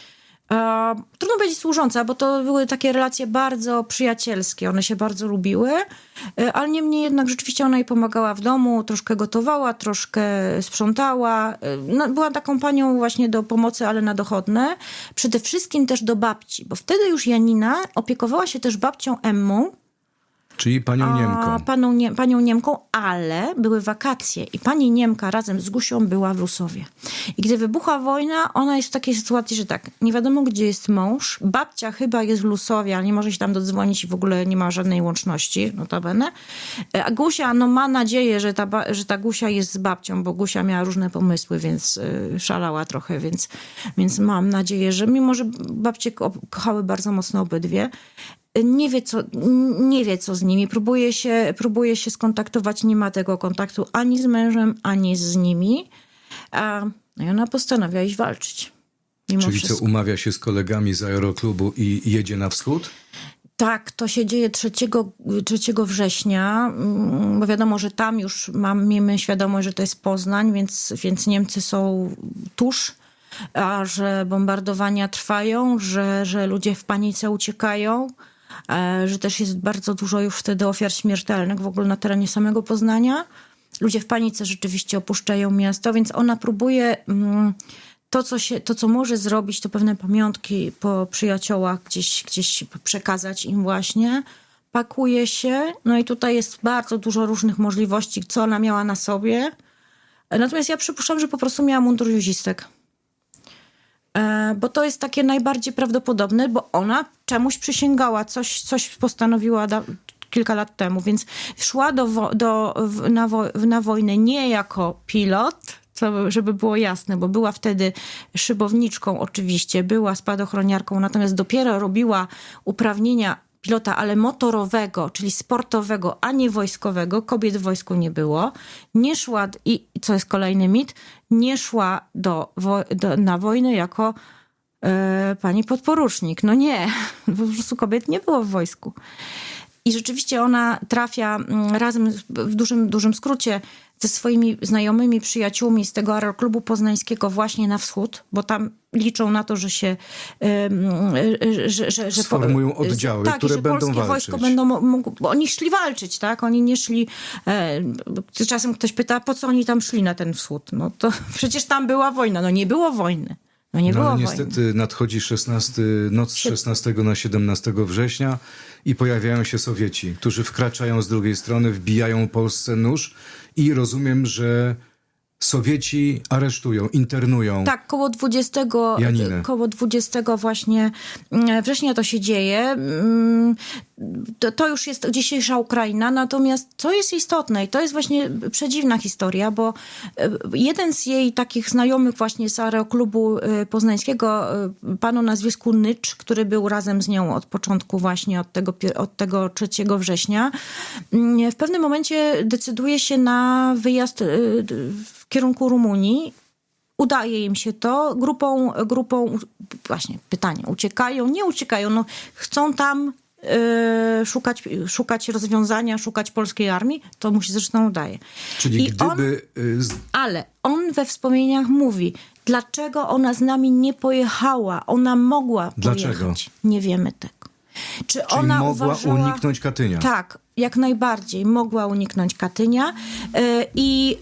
Trudno powiedzieć służąca, bo to były takie relacje bardzo przyjacielskie. One się bardzo lubiły, ale niemniej jednak rzeczywiście ona jej pomagała w domu, troszkę gotowała, troszkę sprzątała. No, była taką panią właśnie do pomocy, ale na dochodne. Przede wszystkim też do babci, bo wtedy już Janina opiekowała się też babcią Emmą, czyli panią Niemką. Panią Niemką, ale były wakacje i pani Niemka razem z Gusią była w Rusowie. I gdy wybuchła wojna, ona jest w takiej sytuacji, że tak, nie wiadomo gdzie jest mąż, babcia chyba jest w Rusowie, ale nie może się tam dodzwonić i w ogóle nie ma żadnej łączności, notabene. A Gusia, no ma nadzieję, że ta Gusia jest z babcią, bo Gusia miała różne pomysły, więc szalała trochę, więc mam nadzieję, że mimo, że babcie kochały bardzo mocno obydwie, nie wie, co z nimi. Próbuje się skontaktować, nie ma tego kontaktu ani z mężem, ani z nimi. No i ona postanawia iść walczyć. Czyli co, umawia się z kolegami z aeroklubu i jedzie na wschód? Tak, to się dzieje 3 września, bo wiadomo, że tam już mamy świadomość, że to jest Poznań, więc Niemcy są tuż, a że bombardowania trwają, że ludzie w panice uciekają, że też jest bardzo dużo już wtedy ofiar śmiertelnych w ogóle na terenie samego Poznania. Ludzie w panice rzeczywiście opuszczają miasto, więc ona próbuje to, co może zrobić, to pewne pamiątki po przyjaciołach gdzieś przekazać im właśnie. Pakuje się, no i tutaj jest bardzo dużo różnych możliwości, co ona miała na sobie. Natomiast ja przypuszczam, że po prostu miała mundur juzistek. Bo to jest takie najbardziej prawdopodobne, bo ona czemuś przysięgała, coś postanowiła kilka lat temu, więc szła na wojnę nie jako pilot, żeby było jasne, bo była wtedy szybowniczką oczywiście, była spadochroniarką, natomiast dopiero robiła uprawnienia pilota, ale motorowego, czyli sportowego, a nie wojskowego. Kobiet w wojsku nie było. Nie szła, i co jest kolejny mit, nie szła na wojnę jako pani podporucznik. No nie, po prostu kobiet nie było w wojsku. I rzeczywiście ona trafia razem, w dużym skrócie, ze swoimi znajomymi, przyjaciółmi z tego aeroklubu poznańskiego właśnie na wschód, bo tam liczą na to, że się że sformują oddziały, tak, które że będą polskie walczyć. Wojsko bo oni szli walczyć, tak? Oni nie szli... Czasem ktoś pyta, po co oni tam szli na ten wschód? No to przecież tam była wojna. No nie było wojny. Ale niestety nadchodzi noc z 16 na 17 września i pojawiają się Sowieci, którzy wkraczają z drugiej strony, wbijają Polsce nóż i rozumiem, że Sowieci aresztują, internują. Tak, koło 20 właśnie września to się dzieje. to już jest dzisiejsza Ukraina, natomiast co jest istotne i to jest właśnie przedziwna historia, bo jeden z jej takich znajomych właśnie z Aeroklubu Poznańskiego, pan o nazwisku Nycz, który był razem z nią od początku właśnie, od tego 3 września, w pewnym momencie decyduje się na wyjazd w kierunku Rumunii. Udaje im się to. Grupą właśnie pytanie, uciekają, nie uciekają, no chcą tam szukać rozwiązania, szukać polskiej armii, to mu się zresztą udaje. Czyli Ale on we wspomnieniach mówi, dlaczego ona z nami nie pojechała? Ona mogła Dlaczego? pojechać. Nie wiemy tego. Czyli ona mogła uniknąć Katynia? Tak, jak najbardziej mogła uniknąć Katynia i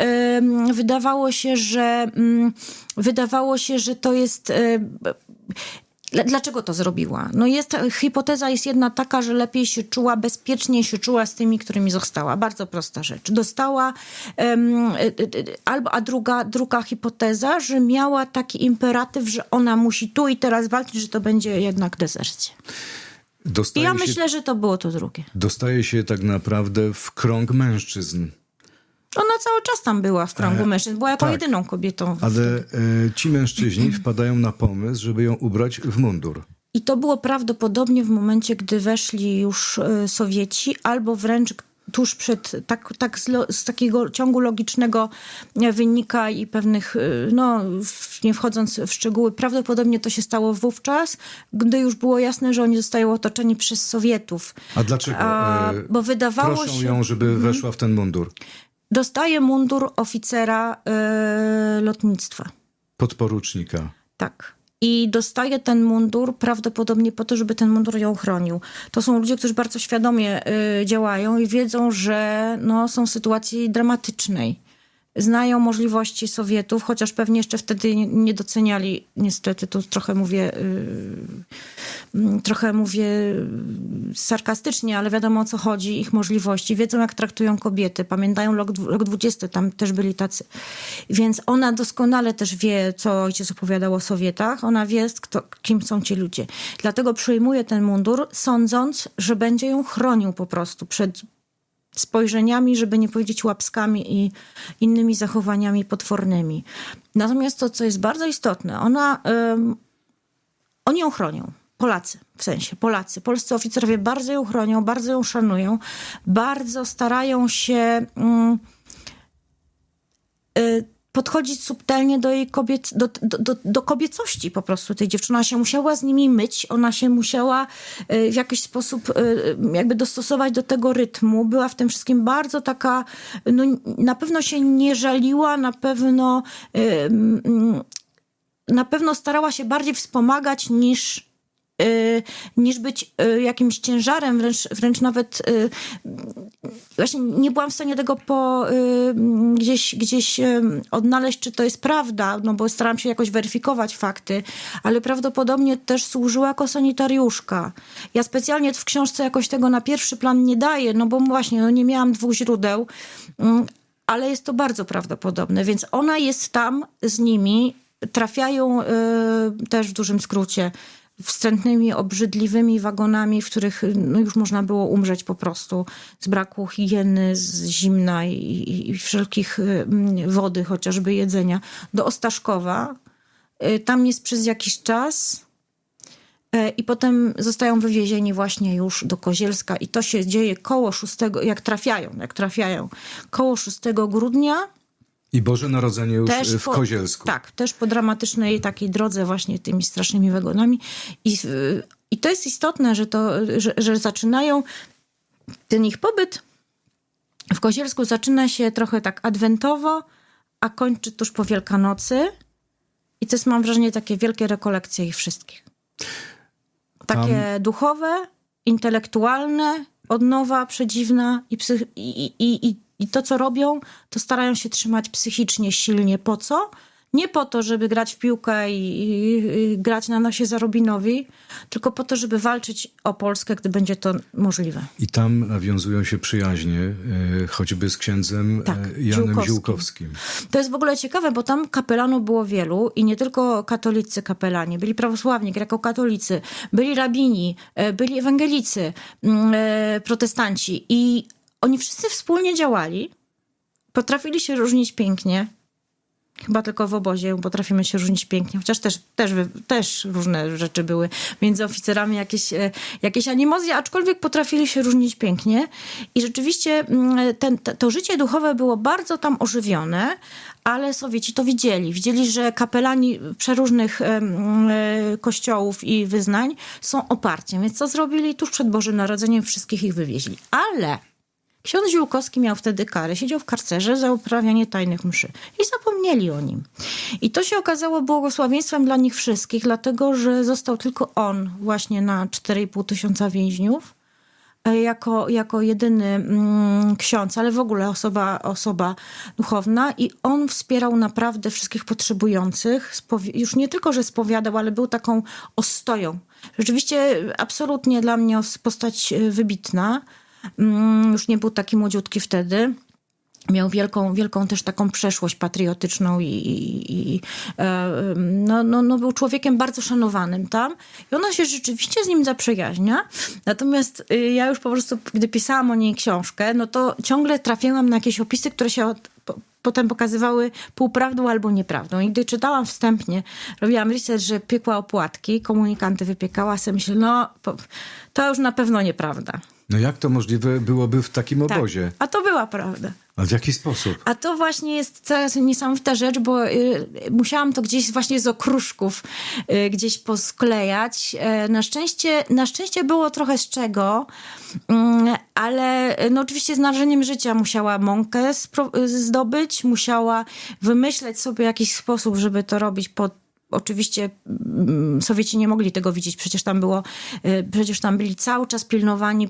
wydawało się, że to jest... Dlaczego to zrobiła? No hipoteza jest jedna taka, że lepiej się czuła, bezpieczniej się czuła z tymi, którymi została. Bardzo prosta rzecz. Dostała, a druga hipoteza, że miała taki imperatyw, że ona musi tu i teraz walczyć, że to będzie jednak dezercja. Myślę, że to było to drugie. Dostaje się tak naprawdę w krąg mężczyzn. Ona cały czas tam była w kręgu mężczyzn, była jako jedyną kobietą. Ale ci mężczyźni wpadają na pomysł, żeby ją ubrać w mundur. I to było prawdopodobnie w momencie, gdy weszli już Sowieci, albo wręcz tuż przed, z takiego ciągu logicznego wynika i pewnych, nie wchodząc w szczegóły, prawdopodobnie to się stało wówczas, gdy już było jasne, że oni zostają otoczeni przez Sowietów. A dlaczego? Bo wydawało proszą się, ją, żeby weszła w ten mundur. Dostaje mundur oficera lotnictwa. Podporucznika. Tak. I dostaje ten mundur prawdopodobnie po to, żeby ten mundur ją chronił. To są ludzie, którzy bardzo świadomie działają i wiedzą, że są w sytuacji dramatycznej. Znają możliwości Sowietów, chociaż pewnie jeszcze wtedy nie doceniali, niestety, tu trochę mówię sarkastycznie, ale wiadomo o co chodzi, ich możliwości. Wiedzą, jak traktują kobiety. Pamiętają rok 20, tam też byli tacy. Więc ona doskonale też wie, co ojciec opowiadał o Sowietach. Ona wie, kim są ci ludzie. Dlatego przyjmuje ten mundur, sądząc, że będzie ją chronił po prostu przed spojrzeniami, żeby nie powiedzieć łapskami i innymi zachowaniami potwornymi. Natomiast to, co jest bardzo istotne, oni ją chronią. Polacy. Polscy oficerowie bardzo ją chronią, bardzo ją szanują, bardzo starają się podchodzić subtelnie do jej do kobiecości po prostu tej dziewczyny. Ona się musiała z nimi myć, ona się musiała w jakiś sposób jakby dostosować do tego rytmu. Była w tym wszystkim bardzo taka, na pewno się nie żaliła, na pewno starała się bardziej wspomagać niż być jakimś ciężarem, wręcz nawet właśnie nie byłam w stanie tego gdzieś odnaleźć, czy to jest prawda, bo starałam się jakoś weryfikować fakty, ale prawdopodobnie też służyła jako sanitariuszka. Ja specjalnie w książce jakoś tego na pierwszy plan nie daję, bo właśnie nie miałam 2 źródeł, ale jest to bardzo prawdopodobne, więc ona jest tam z nimi, trafiają też w dużym skrócie wstrętnymi, obrzydliwymi wagonami, w których już można było umrzeć po prostu z braku higieny, z zimna i wszelkich wody, chociażby jedzenia, do Ostaszkowa. Tam jest przez jakiś czas i potem zostają wywiezieni właśnie już do Kozielska i to się dzieje koło 6, jak trafiają, koło 6 grudnia. I Boże Narodzenie już też w Kozielsku. Tak, też po dramatycznej takiej drodze właśnie tymi strasznymi wagonami. I to jest istotne, że zaczynają ten ich pobyt w Kozielsku zaczyna się trochę tak adwentowo, a kończy tuż po Wielkanocy. I to jest, mam wrażenie, takie wielkie rekolekcje ich wszystkich. Takie duchowe, intelektualne, odnowa przedziwna i to, co robią, to starają się trzymać psychicznie silnie. Po co? Nie po to, żeby grać w piłkę i grać na nosie Zarubinowi, tylko po to, żeby walczyć o Polskę, gdy będzie to możliwe. I tam nawiązują się przyjaźnie, choćby z księdzem Janem Ziółkowskim. To jest w ogóle ciekawe, bo tam kapelanów było wielu i nie tylko katolicy kapelani. Byli prawosławni, grekokatolicy, byli rabini, byli ewangelicy, protestanci i oni wszyscy wspólnie działali. Potrafili się różnić pięknie. Chyba tylko w obozie potrafimy się różnić pięknie, chociaż też różne rzeczy były między oficerami, jakieś animozje, aczkolwiek potrafili się różnić pięknie. I rzeczywiście to życie duchowe było bardzo tam ożywione, ale Sowieci to widzieli. Widzieli, że kapelani przeróżnych kościołów i wyznań są oparciem. Więc co zrobili? Tuż przed Bożym Narodzeniem wszystkich ich wywieźli. Ale ksiądz Ziółkowski miał wtedy karę. Siedział w karcerze za uprawianie tajnych mszy. I zapomnieli o nim. I to się okazało błogosławieństwem dla nich wszystkich, dlatego że został tylko on właśnie na 4,5 tysiąca więźniów. Jako jedyny ksiądz, ale w ogóle osoba duchowna. I on wspierał naprawdę wszystkich potrzebujących. Już nie tylko, że spowiadał, ale był taką ostoją. Rzeczywiście absolutnie dla mnie postać wybitna. Już nie był taki młodziutki wtedy. Miał wielką też taką przeszłość patriotyczną i był człowiekiem bardzo szanowanym tam. I ona się rzeczywiście z nim zaprzyjaźnia. Natomiast ja już po prostu, gdy pisałam o niej książkę, no to ciągle trafiałam na jakieś opisy, które się potem pokazywały półprawdą albo nieprawdą. I gdy czytałam wstępnie, robiłam research, że piekła opłatki, komunikanty wypiekała, sobie myślę, to już na pewno nieprawda. No jak to możliwe byłoby w takim obozie? Tak, a to była prawda. A w jaki sposób? A to właśnie jest coraz niesamowita rzecz, bo musiałam to gdzieś właśnie z okruszków gdzieś posklejać. Na szczęście było trochę z czego, ale no oczywiście z narażeniem życia musiała mąkę zdobyć, musiała wymyśleć sobie jakiś sposób, żeby to robić Oczywiście Sowieci nie mogli tego widzieć, przecież tam byli cały czas pilnowani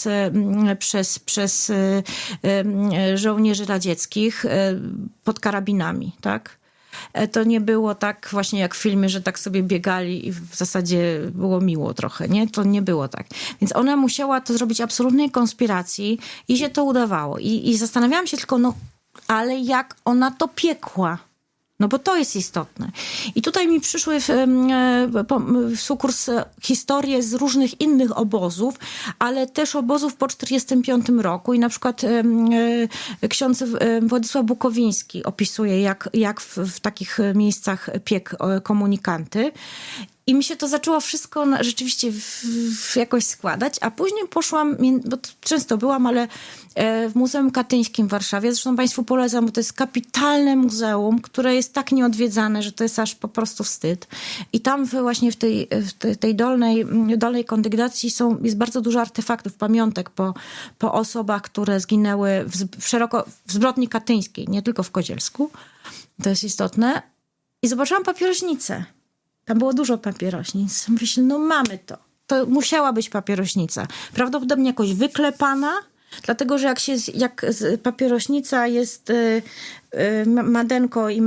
przez żołnierzy radzieckich pod karabinami, tak? To nie było tak właśnie jak w filmie, że tak sobie biegali i w zasadzie było miło trochę, nie? To nie było tak. Więc ona musiała to zrobić absolutnej konspiracji i się to udawało. I zastanawiałam się tylko, ale jak ona to piekła? No bo to jest istotne. I tutaj mi przyszły w sukurs historie z różnych innych obozów, ale też obozów po 1945 roku. I na przykład ksiądz Władysław Bukowiński opisuje, jak w takich miejscach piekł komunikanty. I mi się to zaczęło wszystko rzeczywiście jakoś składać, a później poszłam, bo często byłam, ale w Muzeum Katyńskim w Warszawie, zresztą Państwu polecam, bo to jest kapitalne muzeum, które jest tak nieodwiedzane, że to jest aż po prostu wstyd. I tam właśnie w tej dolnej kondygnacji jest bardzo dużo artefaktów, pamiątek po osobach, które zginęły w zbrodni katyńskiej, nie tylko w Kozielsku. To jest istotne. I zobaczyłam papierośnicę. Tam było dużo papierośnic. Myślę, mamy to. To musiała być papierośnica. Prawdopodobnie jakoś wyklepana, dlatego, że jak papierośnica jest madenko i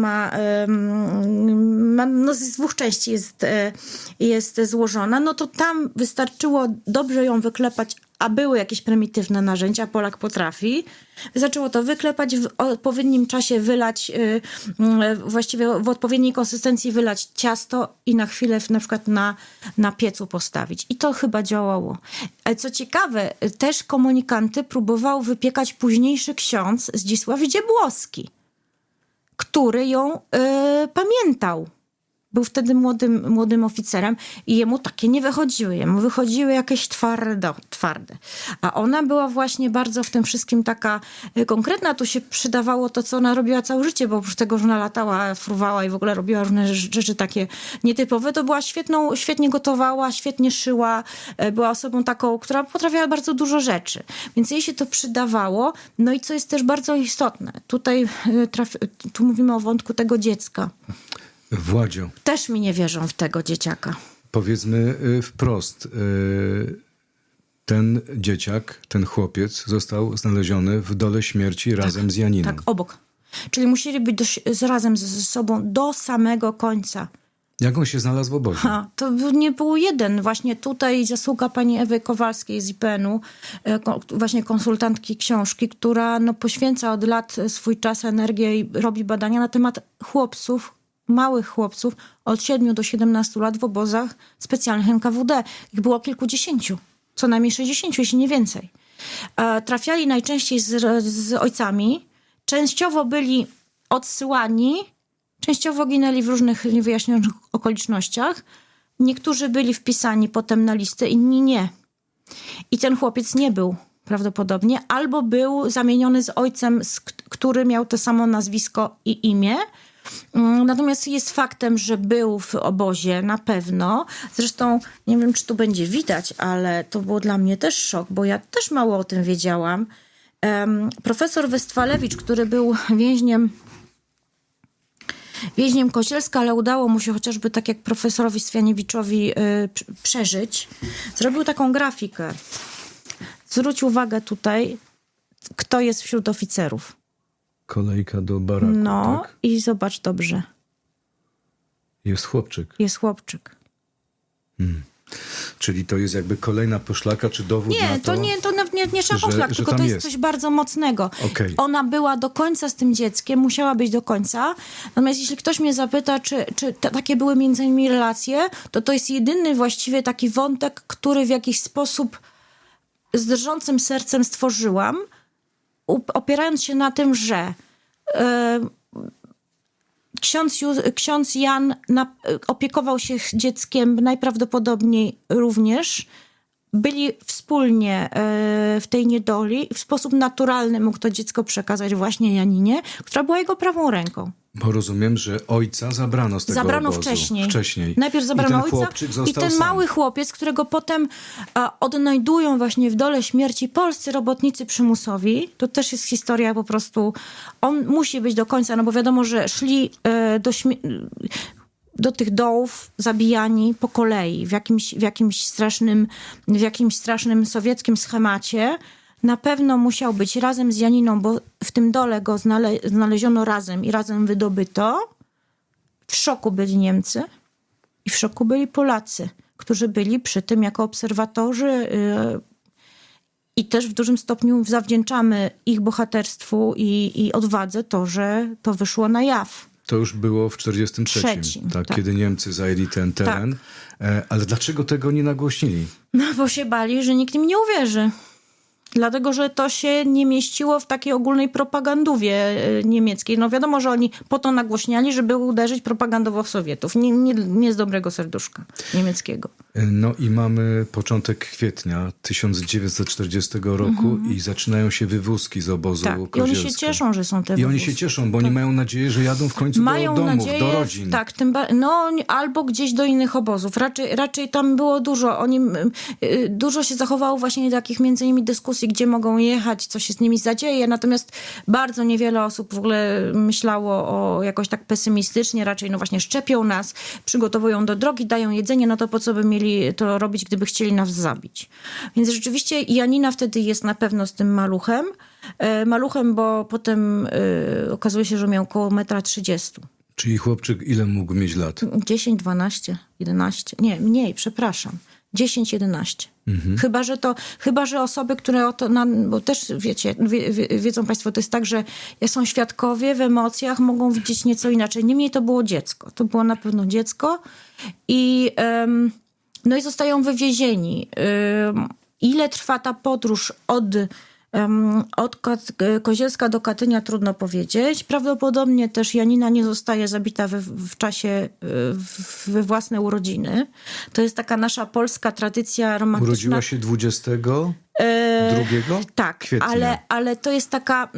z dwóch części jest złożona, no to tam wystarczyło dobrze ją wyklepać, a były jakieś prymitywne narzędzia, Polak potrafi. Wystarczyło to wyklepać, w odpowiednim czasie wylać, właściwie w odpowiedniej konsystencji wylać ciasto i na chwilę na przykład na piecu postawić. I to chyba działało. Co ciekawe, też komunikanty próbował wypiekać późniejszy ksiądz Zdzisław Dziebłowski, który ją pamiętał. Był wtedy młodym oficerem i jemu takie nie wychodziły. Jemu wychodziły jakieś twarde. A ona była właśnie bardzo w tym wszystkim taka konkretna. Tu się przydawało to, co ona robiła całe życie, bo oprócz tego, że ona latała, fruwała i w ogóle robiła różne rzeczy takie nietypowe, to była świetnie gotowała, świetnie szyła. Była osobą taką, która potrafiła bardzo dużo rzeczy. Więc jej się to przydawało. No i co jest też bardzo istotne. Tu mówimy o wątku tego dziecka. Władzio. Też mi nie wierzą w tego dzieciaka. Powiedzmy wprost. Ten dzieciak, ten chłopiec został znaleziony w dole śmierci razem z Janiną. Tak, obok. Czyli musieli być razem ze sobą do samego końca. Jak on się znalazł w obozie? To nie był jeden. Właśnie tutaj zasługa pani Ewy Kowalskiej z IPN-u, właśnie konsultantki książki, która poświęca od lat swój czas, energię i robi badania na temat chłopców, małych chłopców od 7 do 17 lat w obozach specjalnych NKWD. Ich było kilkudziesięciu, co najmniej 60, jeśli nie więcej. Trafiali najczęściej z ojcami, częściowo byli odsyłani, częściowo ginęli w różnych niewyjaśnionych okolicznościach. Niektórzy byli wpisani potem na listę, inni nie. I ten chłopiec nie był prawdopodobnie, albo był zamieniony z ojcem, który miał to samo nazwisko i imię. Natomiast jest faktem, że był w obozie na pewno. Zresztą nie wiem, czy tu będzie widać, ale to było dla mnie też szok, bo ja też mało o tym wiedziałam. Profesor Westfalewicz, który był więźniem Kozielska, ale udało mu się chociażby tak jak profesorowi Swianiewiczowi przeżyć, zrobił taką grafikę. Zwróć uwagę tutaj, kto jest wśród oficerów. Kolejka do baraku, tak? I zobacz dobrze. Jest chłopczyk. Jest chłopczyk. Czyli to jest jakby kolejna poszlaka, czy dowód na to? To nie trzeba poszlak, tylko to jest coś bardzo mocnego. Okay. Ona była do końca z tym dzieckiem, musiała być do końca. Natomiast jeśli ktoś mnie zapyta, czy takie były między nimi relacje, to jest jedyny właściwie taki wątek, który w jakiś sposób z drżącym sercem stworzyłam, opierając się na tym, że ksiądz Jan opiekował się dzieckiem najprawdopodobniej również. Byli wspólnie w tej niedoli. W sposób naturalny mógł to dziecko przekazać właśnie Janinie, która była jego prawą ręką. Bo rozumiem, że ojca zabrano z tego obozu. Wcześniej. Najpierw zabrano ojca i ten sam. mały chłopiec, którego potem odnajdują właśnie w dole śmierci polscy robotnicy przymusowi. To też jest historia po prostu. On musi być do końca, bo wiadomo, że szli do tych dołów zabijani po kolei w jakimś strasznym sowieckim schemacie. Na pewno musiał być razem z Janiną, bo w tym dole go znaleziono razem i razem wydobyto. W szoku byli Niemcy i w szoku byli Polacy, którzy byli przy tym jako obserwatorzy i też w dużym stopniu zawdzięczamy ich bohaterstwu i odwadze to, że to wyszło na jaw. To już było w 1943, tak, kiedy Niemcy zajęli ten teren. Tak. Ale dlaczego tego nie nagłośnili? Bo się bali, że nikt im nie uwierzy. Dlatego, że to się nie mieściło w takiej ogólnej propagandówie niemieckiej. Wiadomo, że oni po to nagłośniali, żeby uderzyć propagandowo w Sowietów. Nie z dobrego serduszka niemieckiego. I mamy początek kwietnia 1940 roku i zaczynają się wywózki z obozu Kozielska. I oni się cieszą, że są te wywózki. I oni się cieszą, bo oni mają nadzieję, że jadą w końcu do domów, do rodzin. Tak, albo gdzieś do innych obozów. Raczej tam było dużo. Dużo się zachowało właśnie takich między innymi dyskusji, gdzie mogą jechać, co się z nimi zadzieje. Natomiast bardzo niewiele osób w ogóle myślało o jakoś tak pesymistycznie. Raczej właśnie szczepią nas, przygotowują do drogi, dają jedzenie, to po co by mieli to robić, gdyby chcieli nas zabić. Więc rzeczywiście Janina wtedy jest na pewno z tym maluchem. Bo potem okazuje się, że miał około 1,30 m. Czyli chłopczyk ile mógł mieć lat? 10, 12, 11. Nie, mniej, przepraszam. 10, 11. Chyba, że osoby, które bo też wiedzą państwo, to jest tak, że są świadkowie w emocjach, mogą widzieć nieco inaczej. Niemniej to było dziecko. To było na pewno dziecko i zostają wywiezieni. Ile trwa ta podróż od Kozielska do Katynia, trudno powiedzieć. Prawdopodobnie też Janina nie zostaje zabita w czasie we własne urodziny. To jest taka nasza polska tradycja romantyczna. Urodziła się 22 tak, kwietnia. ale to jest taka...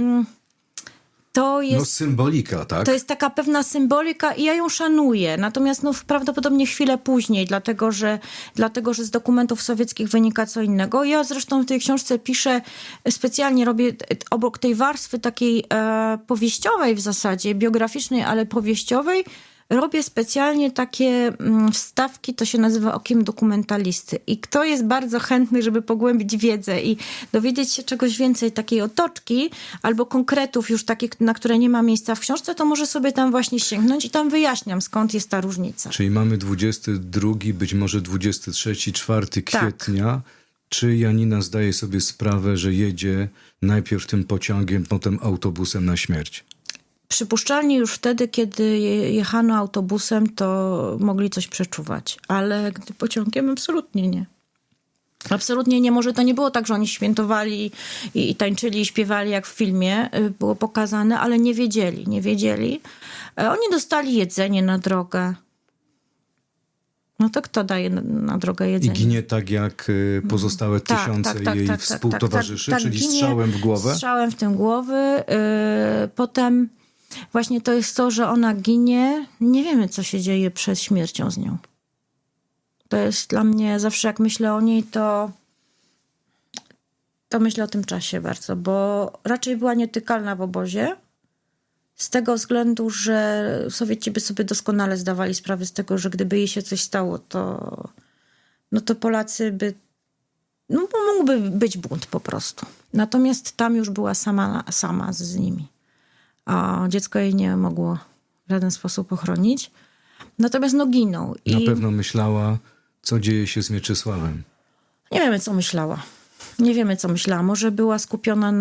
To jest symbolika, tak? To jest taka pewna symbolika i ja ją szanuję. Natomiast prawdopodobnie chwilę później, dlatego że z dokumentów sowieckich wynika co innego. Ja zresztą w tej książce piszę, specjalnie robię obok tej warstwy takiej powieściowej w zasadzie, biograficznej, ale powieściowej, robię specjalnie takie wstawki, to się nazywa Okiem Dokumentalisty. I kto jest bardzo chętny, żeby pogłębić wiedzę i dowiedzieć się czegoś więcej, takiej otoczki albo konkretów już takich, na które nie ma miejsca w książce, to może sobie tam właśnie sięgnąć i tam wyjaśniam, skąd jest ta różnica. Czyli mamy 22, być może 23, 4 kwietnia. Czy Janina zdaje sobie sprawę, że jedzie najpierw tym pociągiem, potem autobusem na śmierć? Przypuszczalnie już wtedy, kiedy jechano autobusem, to mogli coś przeczuwać. Ale gdy pociągiem, absolutnie nie. Absolutnie nie. Może to nie było tak, że oni świętowali i tańczyli i śpiewali jak w filmie było pokazane, ale nie wiedzieli. Oni dostali jedzenie na drogę. No to kto daje na drogę jedzenie? I ginie tak jak pozostałe tysiące jej współtowarzyszy, czyli ginie strzałem w głowę? Strzałem w tym głowy. Potem właśnie to jest to, że ona ginie. Nie wiemy, co się dzieje przed śmiercią z nią. To jest dla mnie, zawsze jak myślę o niej, to myślę o tym czasie bardzo, bo raczej była nietykalna w obozie. Z tego względu, że Sowieci by sobie doskonale zdawali sprawę z tego, że gdyby jej się coś stało, to Polacy by... No, mógłby być bunt po prostu. Natomiast tam już była sama z nimi. A dziecko jej nie mogło w żaden sposób ochronić. Natomiast ginął. Na pewno myślała, co dzieje się z Mieczysławem. Nie wiemy, co myślała. Może była skupiona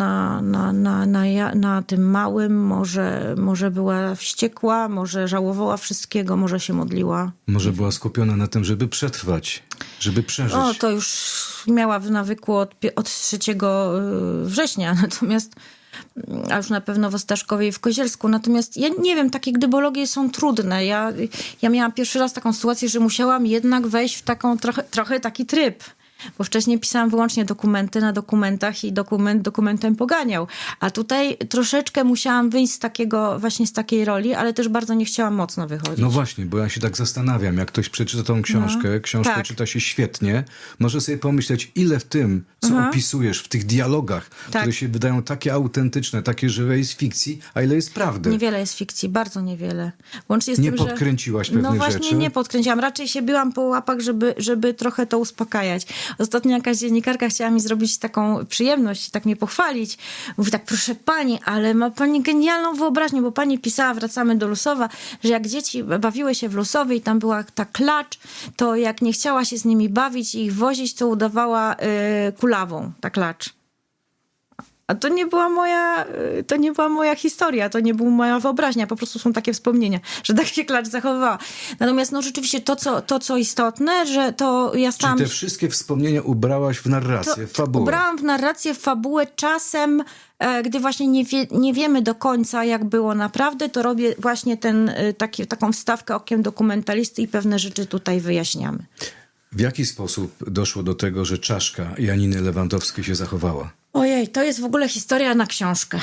na tym małym, może była wściekła, może żałowała wszystkiego, może się modliła. Może była skupiona na tym, żeby przetrwać, żeby przeżyć. O, to już miała w nawyku od 3 września, natomiast... A już na pewno w Ostaszkowie i w Kozielsku. Natomiast ja nie wiem, takie gdybologie są trudne. Ja miałam pierwszy raz taką sytuację, że musiałam jednak wejść w taką trochę taki tryb. Bo wcześniej pisałam wyłącznie dokumenty na dokumentach i dokumentem poganiał. A tutaj troszeczkę musiałam wyjść z takiej roli, ale też bardzo nie chciałam mocno wychodzić. No właśnie, bo ja się tak zastanawiam, jak ktoś przeczyta tą książkę, książkę czyta się świetnie, może sobie pomyśleć, ile w tym, co opisujesz, w tych dialogach, które się wydają takie autentyczne, takie żywe, jest fikcji, a ile jest prawdy. Niewiele jest fikcji, bardzo niewiele. Łącznie z nie tym, podkręciłaś pewnych rzeczy? No właśnie nie podkręciłam. Raczej się biłam po łapach, żeby trochę to uspokajać. Ostatnio jakaś dziennikarka chciała mi zrobić taką przyjemność, tak mnie pochwalić. Mówi tak, proszę pani, ale ma pani genialną wyobraźnię, bo pani pisała, wracamy do Lusowa, że jak dzieci bawiły się w Lusowie i tam była ta klacz, to jak nie chciała się z nimi bawić i ich wozić, to udawała kulawą, ta klacz. A to nie była moja historia, to nie była moja wyobraźnia, po prostu są takie wspomnienia, że tak się klacz zachowywała. Natomiast rzeczywiście to, co istotne, że to ja stałam... Czyli te wszystkie wspomnienia ubrałaś w narrację, w fabułę. Ubrałam w narrację, w fabułę. Czasem, gdy właśnie nie wiemy do końca, jak było naprawdę, to robię właśnie taką wstawkę Okiem Dokumentalisty i pewne rzeczy tutaj wyjaśniamy. W jaki sposób doszło do tego, że czaszka Janiny Lewandowskiej się zachowała? Ojej, to jest w ogóle historia na książkę.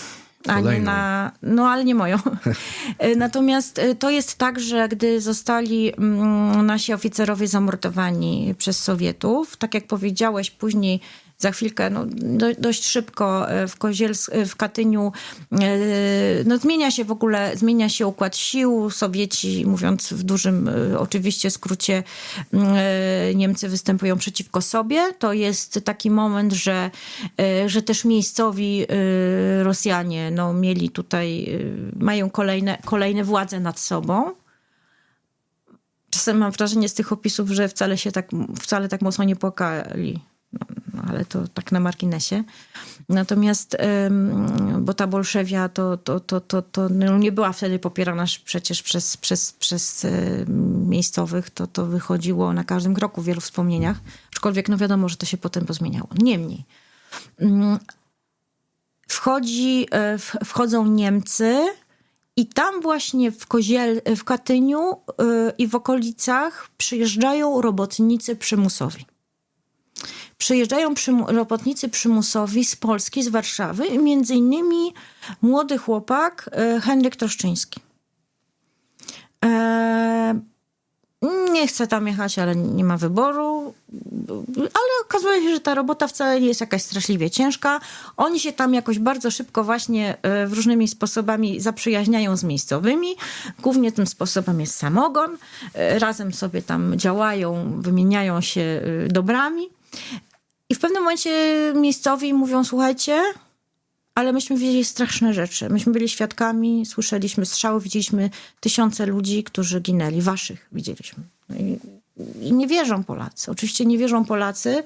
Ale nie moją. Natomiast to jest tak, że gdy zostali nasi oficerowie zamordowani przez Sowietów, tak jak powiedziałeś później, za chwilkę, dość szybko w Katyniu, zmienia się układ sił. Sowieci, mówiąc w dużym oczywiście skrócie, Niemcy występują przeciwko sobie. To jest taki moment, że też miejscowi Rosjanie mieli tutaj, mają kolejne władze nad sobą. Czasem mam wrażenie z tych opisów, że wcale tak mocno nie płakali. Ale to tak na marginesie. Natomiast, bo ta Bolszewia to nie była wtedy popierana przecież przez miejscowych, to wychodziło na każdym kroku w wielu wspomnieniach. Aczkolwiek wiadomo, że to się potem pozmieniało. Niemniej. Wchodzą Niemcy i tam właśnie w Katyniu i w okolicach przyjeżdżają robotnicy przymusowi. Przyjeżdżają robotnicy przymusowi z Polski, z Warszawy i między innymi młody chłopak Henryk Troszczyński. nie chce tam jechać, ale nie ma wyboru. Ale okazuje się, że ta robota wcale nie jest jakaś straszliwie ciężka. Oni się tam jakoś bardzo szybko właśnie różnymi sposobami zaprzyjaźniają z miejscowymi. Głównie tym sposobem jest samogon. Razem sobie tam działają, wymieniają się dobrami. I w pewnym momencie miejscowi mówią, słuchajcie, ale myśmy widzieli straszne rzeczy. Myśmy byli świadkami, słyszeliśmy strzały, widzieliśmy tysiące ludzi, którzy ginęli. Waszych widzieliśmy. I nie wierzą Polacy. Oczywiście nie wierzą Polacy.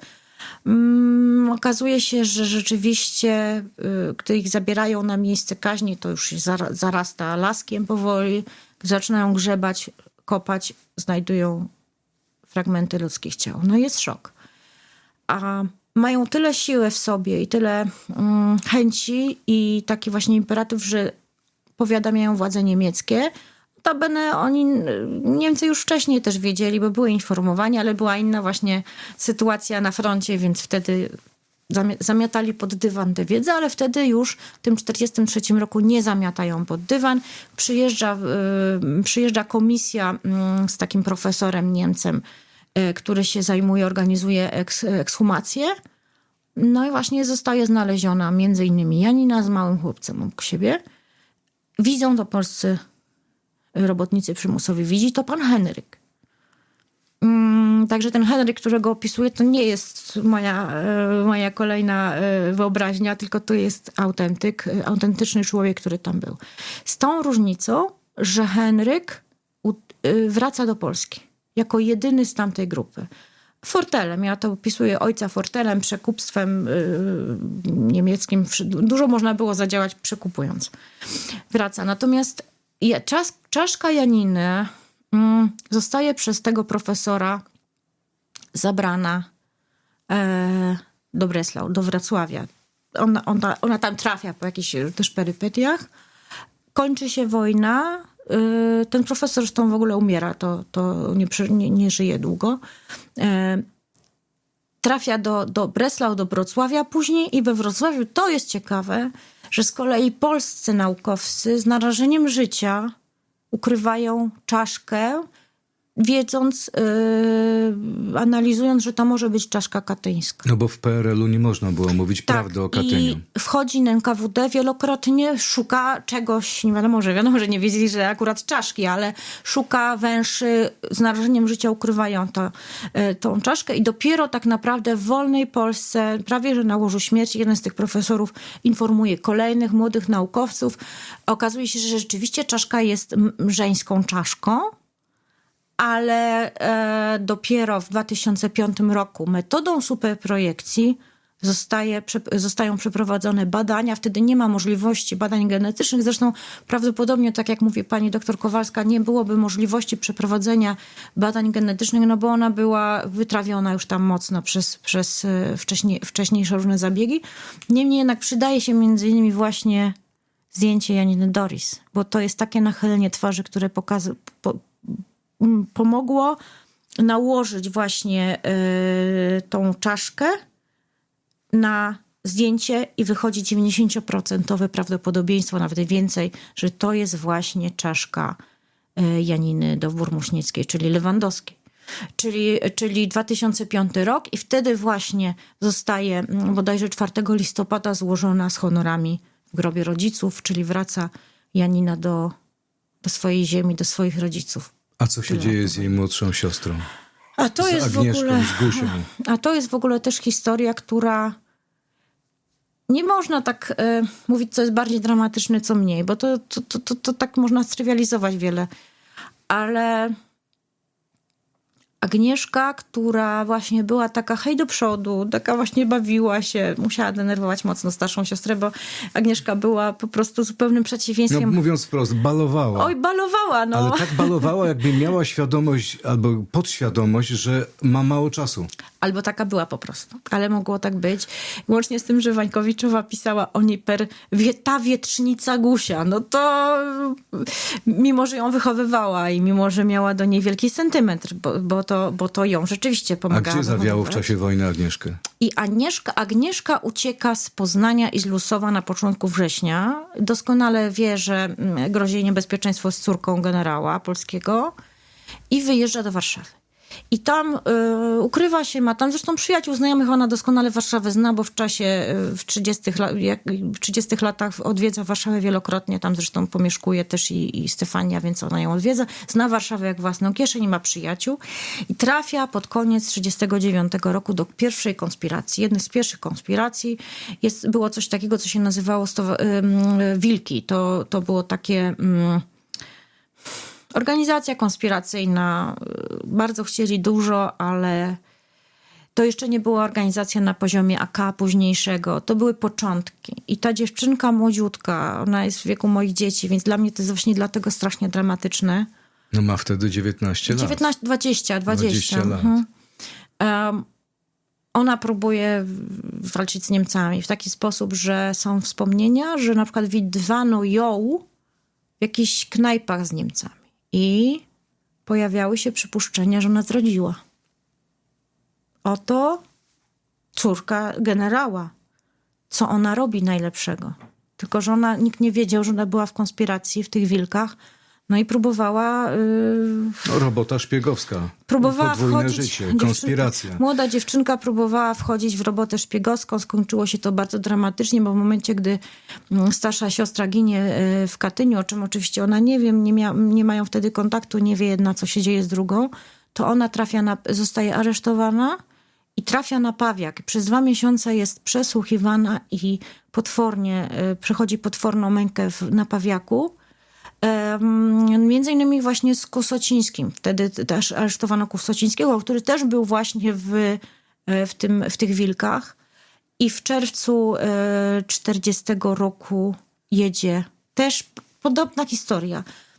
Okazuje się, że rzeczywiście, gdy ich zabierają na miejsce kaźni, to już się zarasta laskiem powoli. Gdy zaczynają grzebać, kopać, znajdują fragmenty ludzkich ciał. No jest szok. A mają tyle siły w sobie i tyle chęci i taki właśnie imperatyw, że powiadamiają władze niemieckie. Notabene Niemcy już wcześniej też wiedzieli, bo były informowani, ale była inna właśnie sytuacja na froncie, więc wtedy zamiatali pod dywan tę wiedzę, ale wtedy już w tym 1943 roku nie zamiatają pod dywan. Przyjeżdża komisja z takim profesorem Niemcem, który się zajmuje, organizuje ekshumację. No i właśnie zostaje znaleziona między innymi Janina z małym chłopcem obok siebie. Widzą to polscy robotnicy przymusowi. Widzi to pan Henryk. Także ten Henryk, którego opisuję, to nie jest moja kolejna wyobraźnia, tylko to jest autentyczny człowiek, który tam był. Z tą różnicą, że Henryk wraca do Polski jako jedyny z tamtej grupy. Fortelem, ja to opisuję ojca fortelem, przekupstwem niemieckim. Dużo można było zadziałać przekupując. Wraca. Natomiast czaszka Janiny zostaje przez tego profesora zabrana do Breslau, do Wrocławia. Ona tam trafia po jakichś też perypetiach. Kończy się wojna. Ten profesor zresztą w ogóle umiera, to nie żyje długo. Trafia do Breslau, do Wrocławia później i we Wrocławiu to jest ciekawe, że z kolei polscy naukowcy z narażeniem życia ukrywają czaszkę, wiedząc, analizując, że to może być czaszka katyńska. No bo w PRL-u nie można było mówić prawdy o Katyniu. I wchodzi NKWD wielokrotnie, szuka czegoś, nie wiadomo, że nie wiedzieli, że akurat czaszki, ale szuka węszy, z narażeniem życia ukrywają tą czaszkę i dopiero tak naprawdę w wolnej Polsce, prawie że na łożu śmierci, jeden z tych profesorów informuje kolejnych młodych naukowców. Okazuje się, że rzeczywiście czaszka jest żeńską czaszką, ale dopiero w 2005 roku metodą superprojekcji zostają przeprowadzone badania. Wtedy nie ma możliwości badań genetycznych. Zresztą prawdopodobnie, tak jak mówi pani doktor Kowalska, nie byłoby możliwości przeprowadzenia badań genetycznych, no bo ona była wytrawiona już tam mocno przez wcześniejsze różne zabiegi. Niemniej jednak przydaje się między innymi właśnie zdjęcie Janiny Dorris, bo to jest takie nachylenie twarzy, które pomogło nałożyć właśnie tą czaszkę na zdjęcie i wychodzi 90% prawdopodobieństwo, nawet więcej, że to jest właśnie czaszka Janiny Dowbor-Muśnickiej, czyli Lewandowskiej. Czyli 2005 rok i wtedy właśnie zostaje bodajże 4 listopada złożona z honorami w grobie rodziców, czyli wraca Janina do swojej ziemi, do swoich rodziców. A co się dzieje z jej młodszą siostrą? A to jest w ogóle też historia, która nie można tak mówić, co jest bardziej dramatyczne, co mniej, bo to tak można strywializować wiele. Ale Agnieszka, która właśnie była taka hej do przodu, taka właśnie bawiła się, musiała denerwować mocno starszą siostrę, bo Agnieszka była po prostu zupełnym przeciwieństwem. No mówiąc wprost, balowała. Oj, balowała, no. Ale tak balowała, jakby miała świadomość albo podświadomość, że ma mało czasu. Albo taka była po prostu. Ale mogło tak być. Łącznie z tym, że Wańkowiczowa pisała o niej ta wietrznica Gusia. No to mimo, że ją wychowywała i mimo, że miała do niej wielki sentyment, bo to ją rzeczywiście pomagało. A gdzie zawiało w czasie wojny Agnieszkę? I Agnieszka ucieka z Poznania i z Lusowa na początku września. Doskonale wie, że grozi jej niebezpieczeństwo z córką generała polskiego. i wyjeżdża do Warszawy. I tam ukrywa się, ma tam zresztą przyjaciół, znajomych, ona doskonale Warszawę zna, bo w czasie, w 30 latach odwiedza Warszawę wielokrotnie, tam zresztą pomieszkuje też i Stefania, więc ona ją odwiedza. Zna Warszawę jak własną kieszeń, ma przyjaciół i trafia pod koniec 1939 roku do pierwszej konspiracji. Jednej z pierwszych konspiracji było coś takiego, co się nazywało Wilki. To było takie... Organizacja konspiracyjna, bardzo chcieli dużo, ale to jeszcze nie była organizacja na poziomie AK późniejszego. To były początki. I ta dziewczynka młodziutka, ona jest w wieku moich dzieci, więc dla mnie to jest właśnie dlatego strasznie dramatyczne. No ma wtedy 19 lat. 20 lat. Ona próbuje walczyć z Niemcami w taki sposób, że są wspomnienia, że na przykład widywano ją w jakichś knajpach z Niemcami. I pojawiały się przypuszczenia, że ona zdradziła. Oto córka generała. Co ona robi najlepszego? Tylko, że nikt nie wiedział, że ona była w konspiracji, w tych Wilkach. No i próbowała... robota szpiegowska. Próbowała podwójne wchodzić... życie, konspiracja. Młoda dziewczynka próbowała wchodzić w robotę szpiegowską. Skończyło się to bardzo dramatycznie, bo w momencie, gdy starsza siostra ginie w Katyniu, o czym oczywiście ona nie wie, nie mają wtedy kontaktu, nie wie jedna, co się dzieje z drugą, to ona zostaje aresztowana i trafia na Pawiak. Przez 2 miesiące jest przesłuchiwana i przechodzi potworną mękę na Pawiaku. Między innymi właśnie z Kusocińskim. Wtedy też aresztowano Kusocińskiego, który też był właśnie w tych Wilkach. I w czerwcu 40 roku jedzie. Też podobna historia.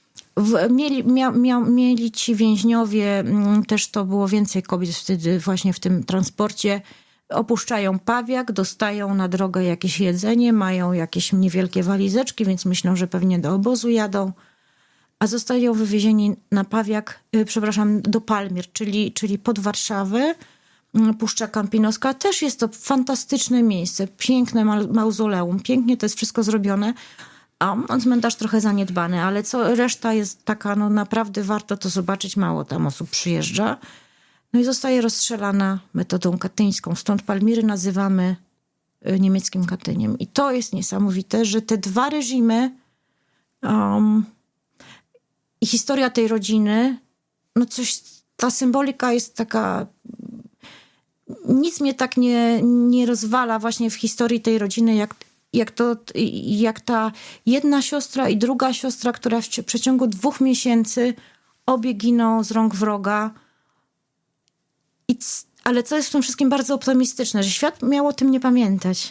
Mieli ci więźniowie, też to było więcej kobiet wtedy właśnie w tym transporcie, opuszczają Pawiak, dostają na drogę jakieś jedzenie, mają jakieś niewielkie walizeczki, więc myślą, że pewnie do obozu jadą, a zostają wywiezieni na Pawiak, do Palmir, czyli pod Warszawę. Puszcza Kampinoska. Też jest to fantastyczne miejsce, piękne mauzoleum, pięknie to jest wszystko zrobione, a cmentarz trochę zaniedbany, ale reszta jest taka, no naprawdę warto to zobaczyć, mało tam osób przyjeżdża. No i zostaje rozstrzelana metodą katyńską. Stąd Palmiry nazywamy niemieckim Katyniem. I to jest niesamowite, że te dwa reżimy i historia tej rodziny, no ta symbolika jest taka... Nic mnie tak nie rozwala właśnie w historii tej rodziny, jak ta jedna siostra i druga siostra, która w przeciągu 2 miesięcy obie giną z rąk wroga. Ale co jest w tym wszystkim bardzo optymistyczne, że świat miał o tym nie pamiętać.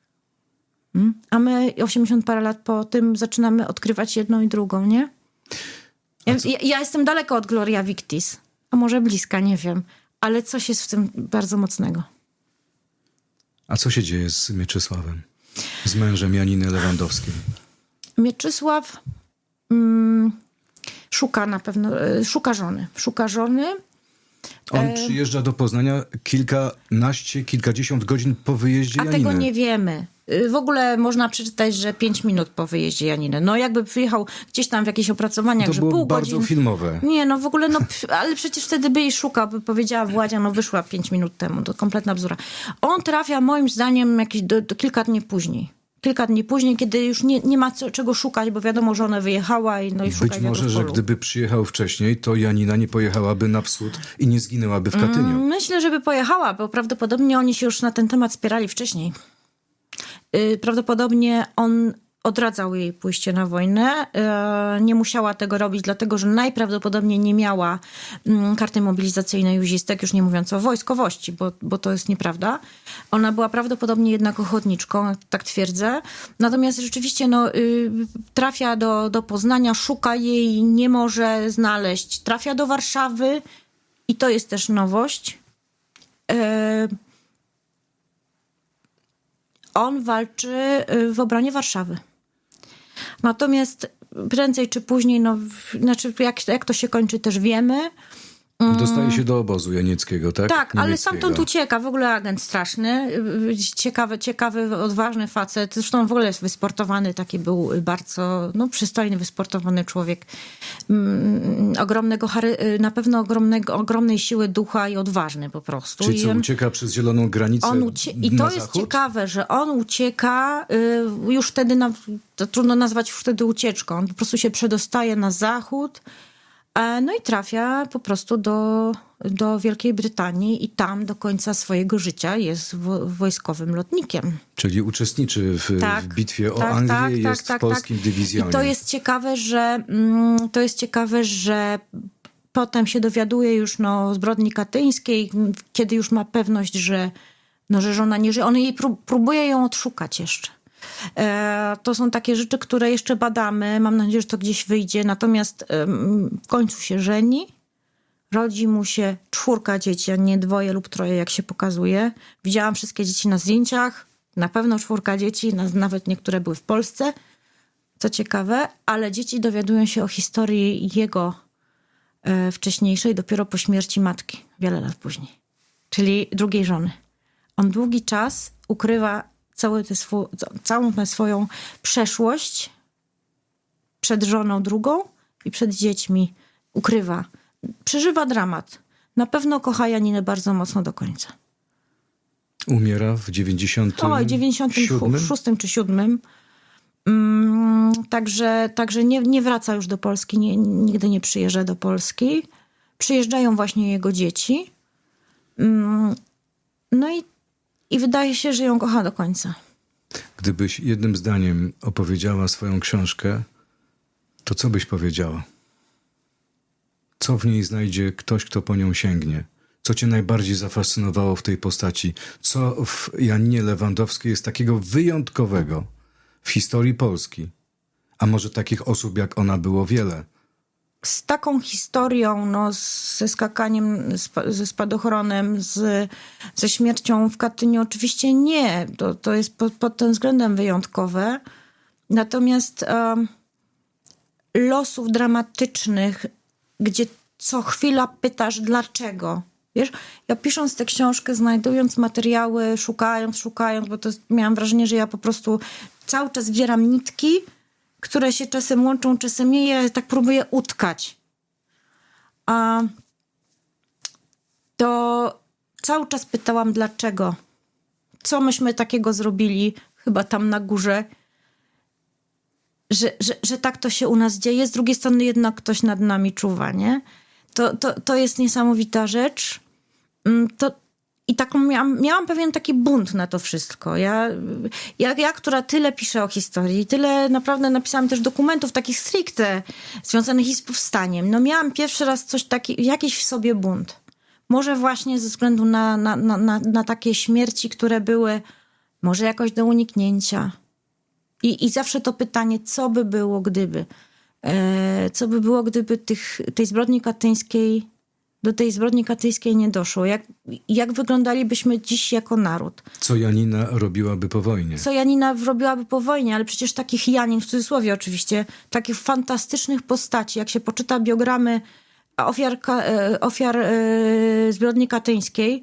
A my 80 parę lat po tym zaczynamy odkrywać jedną i drugą, nie? Ja jestem daleko od Gloria Victis, a może bliska, nie wiem. Ale coś jest w tym bardzo mocnego. A co się dzieje z Mieczysławem? Z mężem Janiny Lewandowskiej? Mieczysław szuka żony. On przyjeżdża do Poznania kilkadziesiąt godzin po wyjeździe Janiny. A tego nie wiemy. W ogóle można przeczytać, że 5 minut po wyjeździe Janiny. No jakby przyjechał gdzieś tam w jakichś opracowaniach, że pół godziny. To było bardzo filmowe. Nie, no w ogóle, ale przecież wtedy by jej szukał, by powiedziała Władzia, wyszła 5 minut temu. To kompletna bzdura. On trafia moim zdaniem jakieś do kilka dni później. Kiedy już nie ma czego szukać, bo wiadomo, że ona wyjechała i szuka. Być może, że gdyby przyjechał wcześniej, to Janina nie pojechałaby na wschód i nie zginęłaby w Katyniu. Myślę, że by pojechała, bo prawdopodobnie oni się już na ten temat spierali wcześniej. Prawdopodobnie on odradzał jej pójście na wojnę. Nie musiała tego robić, dlatego że najprawdopodobniej nie miała karty mobilizacyjnej juzistek, już nie mówiąc o wojskowości, bo to jest nieprawda. Ona była prawdopodobnie jednak ochotniczką, tak twierdzę. Natomiast rzeczywiście trafia do Poznania, szuka jej, nie może znaleźć. Trafia do Warszawy i to jest też nowość. On walczy w obronie Warszawy. Natomiast prędzej czy później, jak to się kończy, też wiemy. Dostaje się do obozu janieckiego, tak? Tak, ale stamtąd ucieka. W ogóle agent straszny. Ciekawy, odważny facet. Zresztą w ogóle jest wysportowany. Taki był bardzo przystojny, wysportowany człowiek. Na pewno ogromnej siły ducha i odważny po prostu. Czyli co, ucieka przez zieloną granicę I to na jest zachód? ciekawe, że on ucieka już wtedy, to trudno nazwać już wtedy ucieczką. On po prostu się przedostaje na zachód. No i trafia po prostu do Wielkiej Brytanii i tam do końca swojego życia jest wojskowym lotnikiem. Czyli uczestniczy w bitwie o Anglię, jest w polskim dywizjonie. I to jest ciekawe, że potem się dowiaduje już o zbrodni katyńskiej, kiedy już ma pewność, że żona nie żyje. On próbuje ją odszukać jeszcze. To są takie rzeczy, które jeszcze badamy. Mam nadzieję, że to gdzieś wyjdzie. Natomiast w końcu się żeni. Rodzi mu się 4 dzieci, a nie 2 lub 3, jak się pokazuje. Widziałam wszystkie dzieci na zdjęciach. Na pewno 4 dzieci, nawet niektóre były w Polsce. Co ciekawe, ale dzieci dowiadują się o historii jego wcześniejszej dopiero po śmierci matki. Wiele lat później. Czyli drugiej żony. On długi czas ukrywa całą tę swoją przeszłość przed żoną drugą i przed dziećmi. Ukrywa. Przeżywa dramat. Na pewno kocha Janinę bardzo mocno do końca. Umiera w 96 czy 7. Także nie wraca już do Polski. Nigdy nie przyjeżdża do Polski. Przyjeżdżają właśnie jego dzieci. No i wydaje się, że ją kocha do końca. Gdybyś jednym zdaniem opowiedziała swoją książkę, to co byś powiedziała? Co w niej znajdzie ktoś, kto po nią sięgnie? Co cię najbardziej zafascynowało w tej postaci? Co w Janinie Lewandowskiej jest takiego wyjątkowego w historii Polski? A może takich osób jak ona było wiele? Z taką historią, ze skakaniem, ze spadochronem, ze śmiercią w Katyniu oczywiście nie. To jest pod tym względem wyjątkowe. Natomiast losów dramatycznych, gdzie co chwila pytasz dlaczego. Wiesz, ja pisząc tę książkę, znajdując materiały, szukając, bo to miałam wrażenie, że ja po prostu cały czas zbieram nitki, które się czasem łączą, czasem nie. Ja tak próbuję utkać. To cały czas pytałam dlaczego. Co myśmy takiego zrobili, chyba tam na górze, że tak to się u nas dzieje. Z drugiej strony jednak ktoś nad nami czuwa, nie? To jest niesamowita rzecz. I taką miałam pewien taki bunt na to wszystko. Ja, która tyle piszę o historii, tyle naprawdę napisałam też dokumentów takich stricte związanych z powstaniem. Miałam pierwszy raz coś takiego, jakiś w sobie bunt. Może właśnie ze względu na takie śmierci, które były może jakoś do uniknięcia. I zawsze to pytanie, co by było gdyby? Co by było gdyby tej zbrodni katyńskiej, do tej zbrodni katyńskiej nie doszło? Jak wyglądalibyśmy dziś jako naród? Co Janina robiłaby po wojnie? Co Janina robiłaby po wojnie, ale przecież takich Janin, w cudzysłowie oczywiście, takich fantastycznych postaci, jak się poczyta biogramy ofiar zbrodni katyńskiej,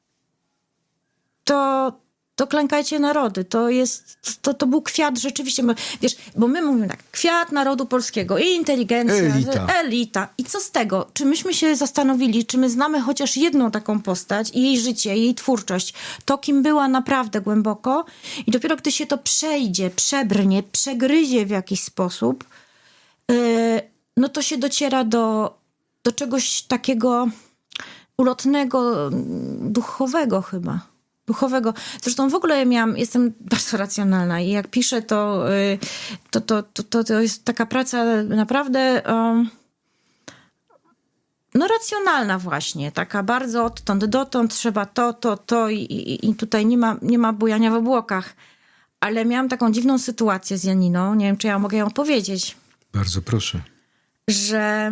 to klękajcie narody. To był kwiat rzeczywiście. Wiesz, bo my mówimy tak, kwiat narodu polskiego, inteligencja, elita. I co z tego? Czy myśmy się zastanowili, czy my znamy chociaż jedną taką postać i jej życie, jej twórczość, to kim była naprawdę głęboko i dopiero gdy się to przejdzie, przebrnie, przegryzie w jakiś sposób, to się dociera do czegoś takiego ulotnego, duchowego chyba. Zresztą w ogóle jestem bardzo racjonalna i jak piszę, to jest taka praca naprawdę racjonalna właśnie. Taka bardzo odtąd dotąd trzeba to i tutaj nie ma bujania w obłokach. Ale miałam taką dziwną sytuację z Janiną. Nie wiem, czy ja mogę ją opowiedzieć. Bardzo proszę. Że...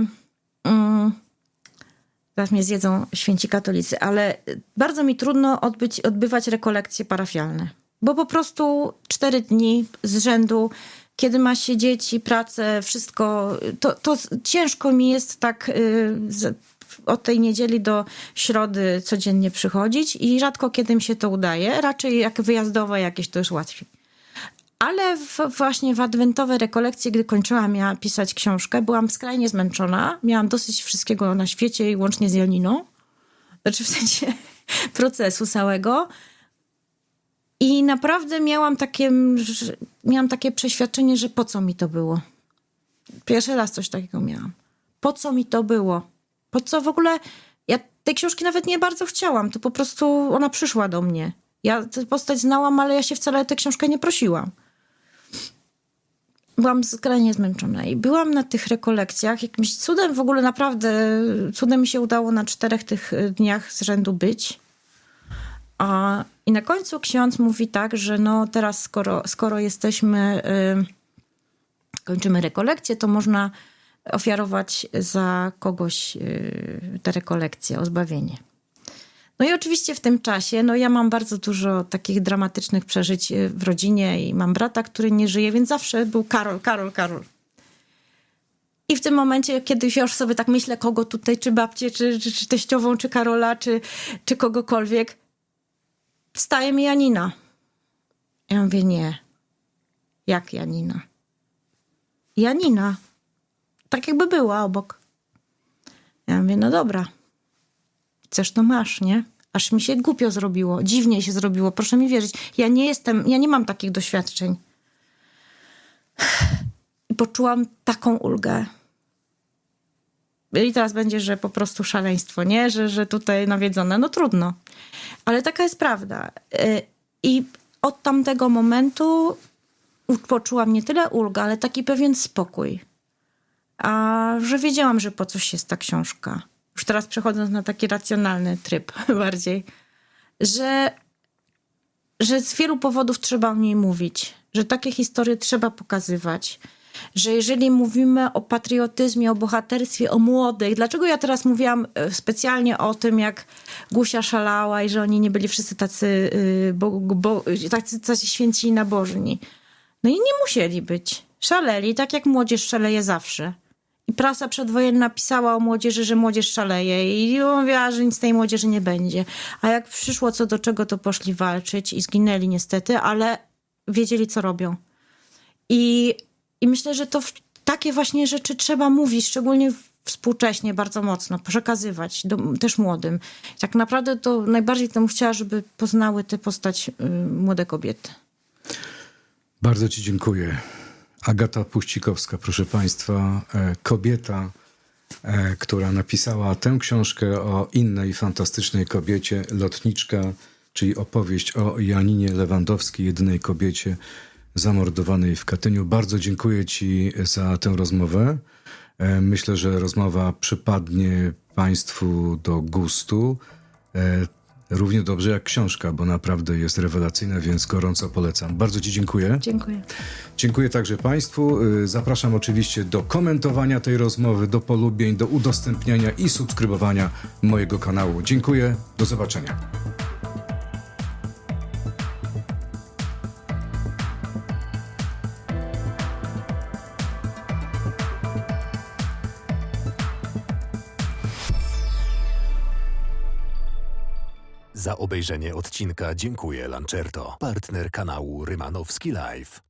Teraz mnie zjedzą święci katolicy, ale bardzo mi trudno odbywać rekolekcje parafialne. Bo po prostu 4 dni z rzędu, kiedy ma się dzieci, pracę, wszystko, to ciężko mi jest tak od tej niedzieli do środy codziennie przychodzić i rzadko kiedy mi się to udaje. Raczej jak wyjazdowe jakieś to już łatwiej. Ale właśnie w adwentowe rekolekcje, gdy kończyłam ja pisać książkę, byłam skrajnie zmęczona. Miałam dosyć wszystkiego na świecie i łącznie z Janiną. Znaczy w sensie procesu całego. I naprawdę miałam takie przeświadczenie, że po co mi to było. Pierwszy raz coś takiego miałam. Po co mi to było? Po co w ogóle... Ja tej książki nawet nie bardzo chciałam. To po prostu ona przyszła do mnie. Ja tę postać znałam, ale ja się wcale o tę książkę nie prosiłam. Byłam skrajnie zmęczona i byłam na tych rekolekcjach. Jakimś cudem w ogóle naprawdę, cudem mi się udało na 4 tych dniach z rzędu być. I na końcu ksiądz mówi tak, że no teraz skoro jesteśmy, kończymy rekolekcję, to można ofiarować za kogoś te rekolekcje o zbawienie. No i oczywiście w tym czasie, no ja mam bardzo dużo takich dramatycznych przeżyć w rodzinie i mam brata, który nie żyje, więc zawsze był Karol. I w tym momencie, kiedy już sobie tak myślę, kogo tutaj, czy babcię, czy teściową, czy Karola, czy kogokolwiek, wstaje mi Janina. Ja mówię, nie. Jak Janina? Janina. Tak jakby była obok. Ja mówię, no dobra. Chcesz, to masz, nie? Aż mi się głupio zrobiło. Dziwnie się zrobiło. Proszę mi wierzyć. Ja nie mam takich doświadczeń. I poczułam taką ulgę. I teraz będzie, że po prostu szaleństwo, nie? Że tutaj nawiedzone. No trudno. Ale taka jest prawda. I od tamtego momentu poczułam nie tyle ulgę, ale taki pewien spokój. Że wiedziałam, że po coś jest ta książka. Już teraz przechodząc na taki racjonalny tryb bardziej. Że z wielu powodów trzeba o niej mówić. Że takie historie trzeba pokazywać. Że jeżeli mówimy o patriotyzmie, o bohaterstwie, o młodych... Dlaczego ja teraz mówiłam specjalnie o tym, jak Gusia szalała i że oni nie byli wszyscy tacy święci i nabożni. No i nie musieli być. Szaleli, tak jak młodzież szaleje zawsze. I prasa przedwojenna pisała o młodzieży, że młodzież szaleje i mówiła, że nic z tej młodzieży nie będzie. A jak przyszło co do czego, to poszli walczyć i zginęli niestety, ale wiedzieli, co robią. I myślę, że to takie właśnie rzeczy trzeba mówić, szczególnie współcześnie bardzo mocno, przekazywać też młodym. Tak naprawdę to najbardziej bym chciała, żeby poznały tę postać młode kobiety. Bardzo ci dziękuję. Agata Puścikowska, proszę państwa, kobieta, która napisała tę książkę o innej fantastycznej kobiecie, Lotniczka, czyli opowieść o Janinie Lewandowskiej, jedynej kobiecie zamordowanej w Katyniu. Bardzo dziękuję ci za tę rozmowę. Myślę, że rozmowa przypadnie państwu do gustu. Równie dobrze jak książka, bo naprawdę jest rewelacyjna, więc gorąco polecam. Bardzo ci dziękuję. Dziękuję. Dziękuję także państwu. Zapraszam oczywiście do komentowania tej rozmowy, do polubień, do udostępniania i subskrybowania mojego kanału. Dziękuję. Do zobaczenia. Za obejrzenie odcinka dziękuję Lancerto, partner kanału Rymanowski Live.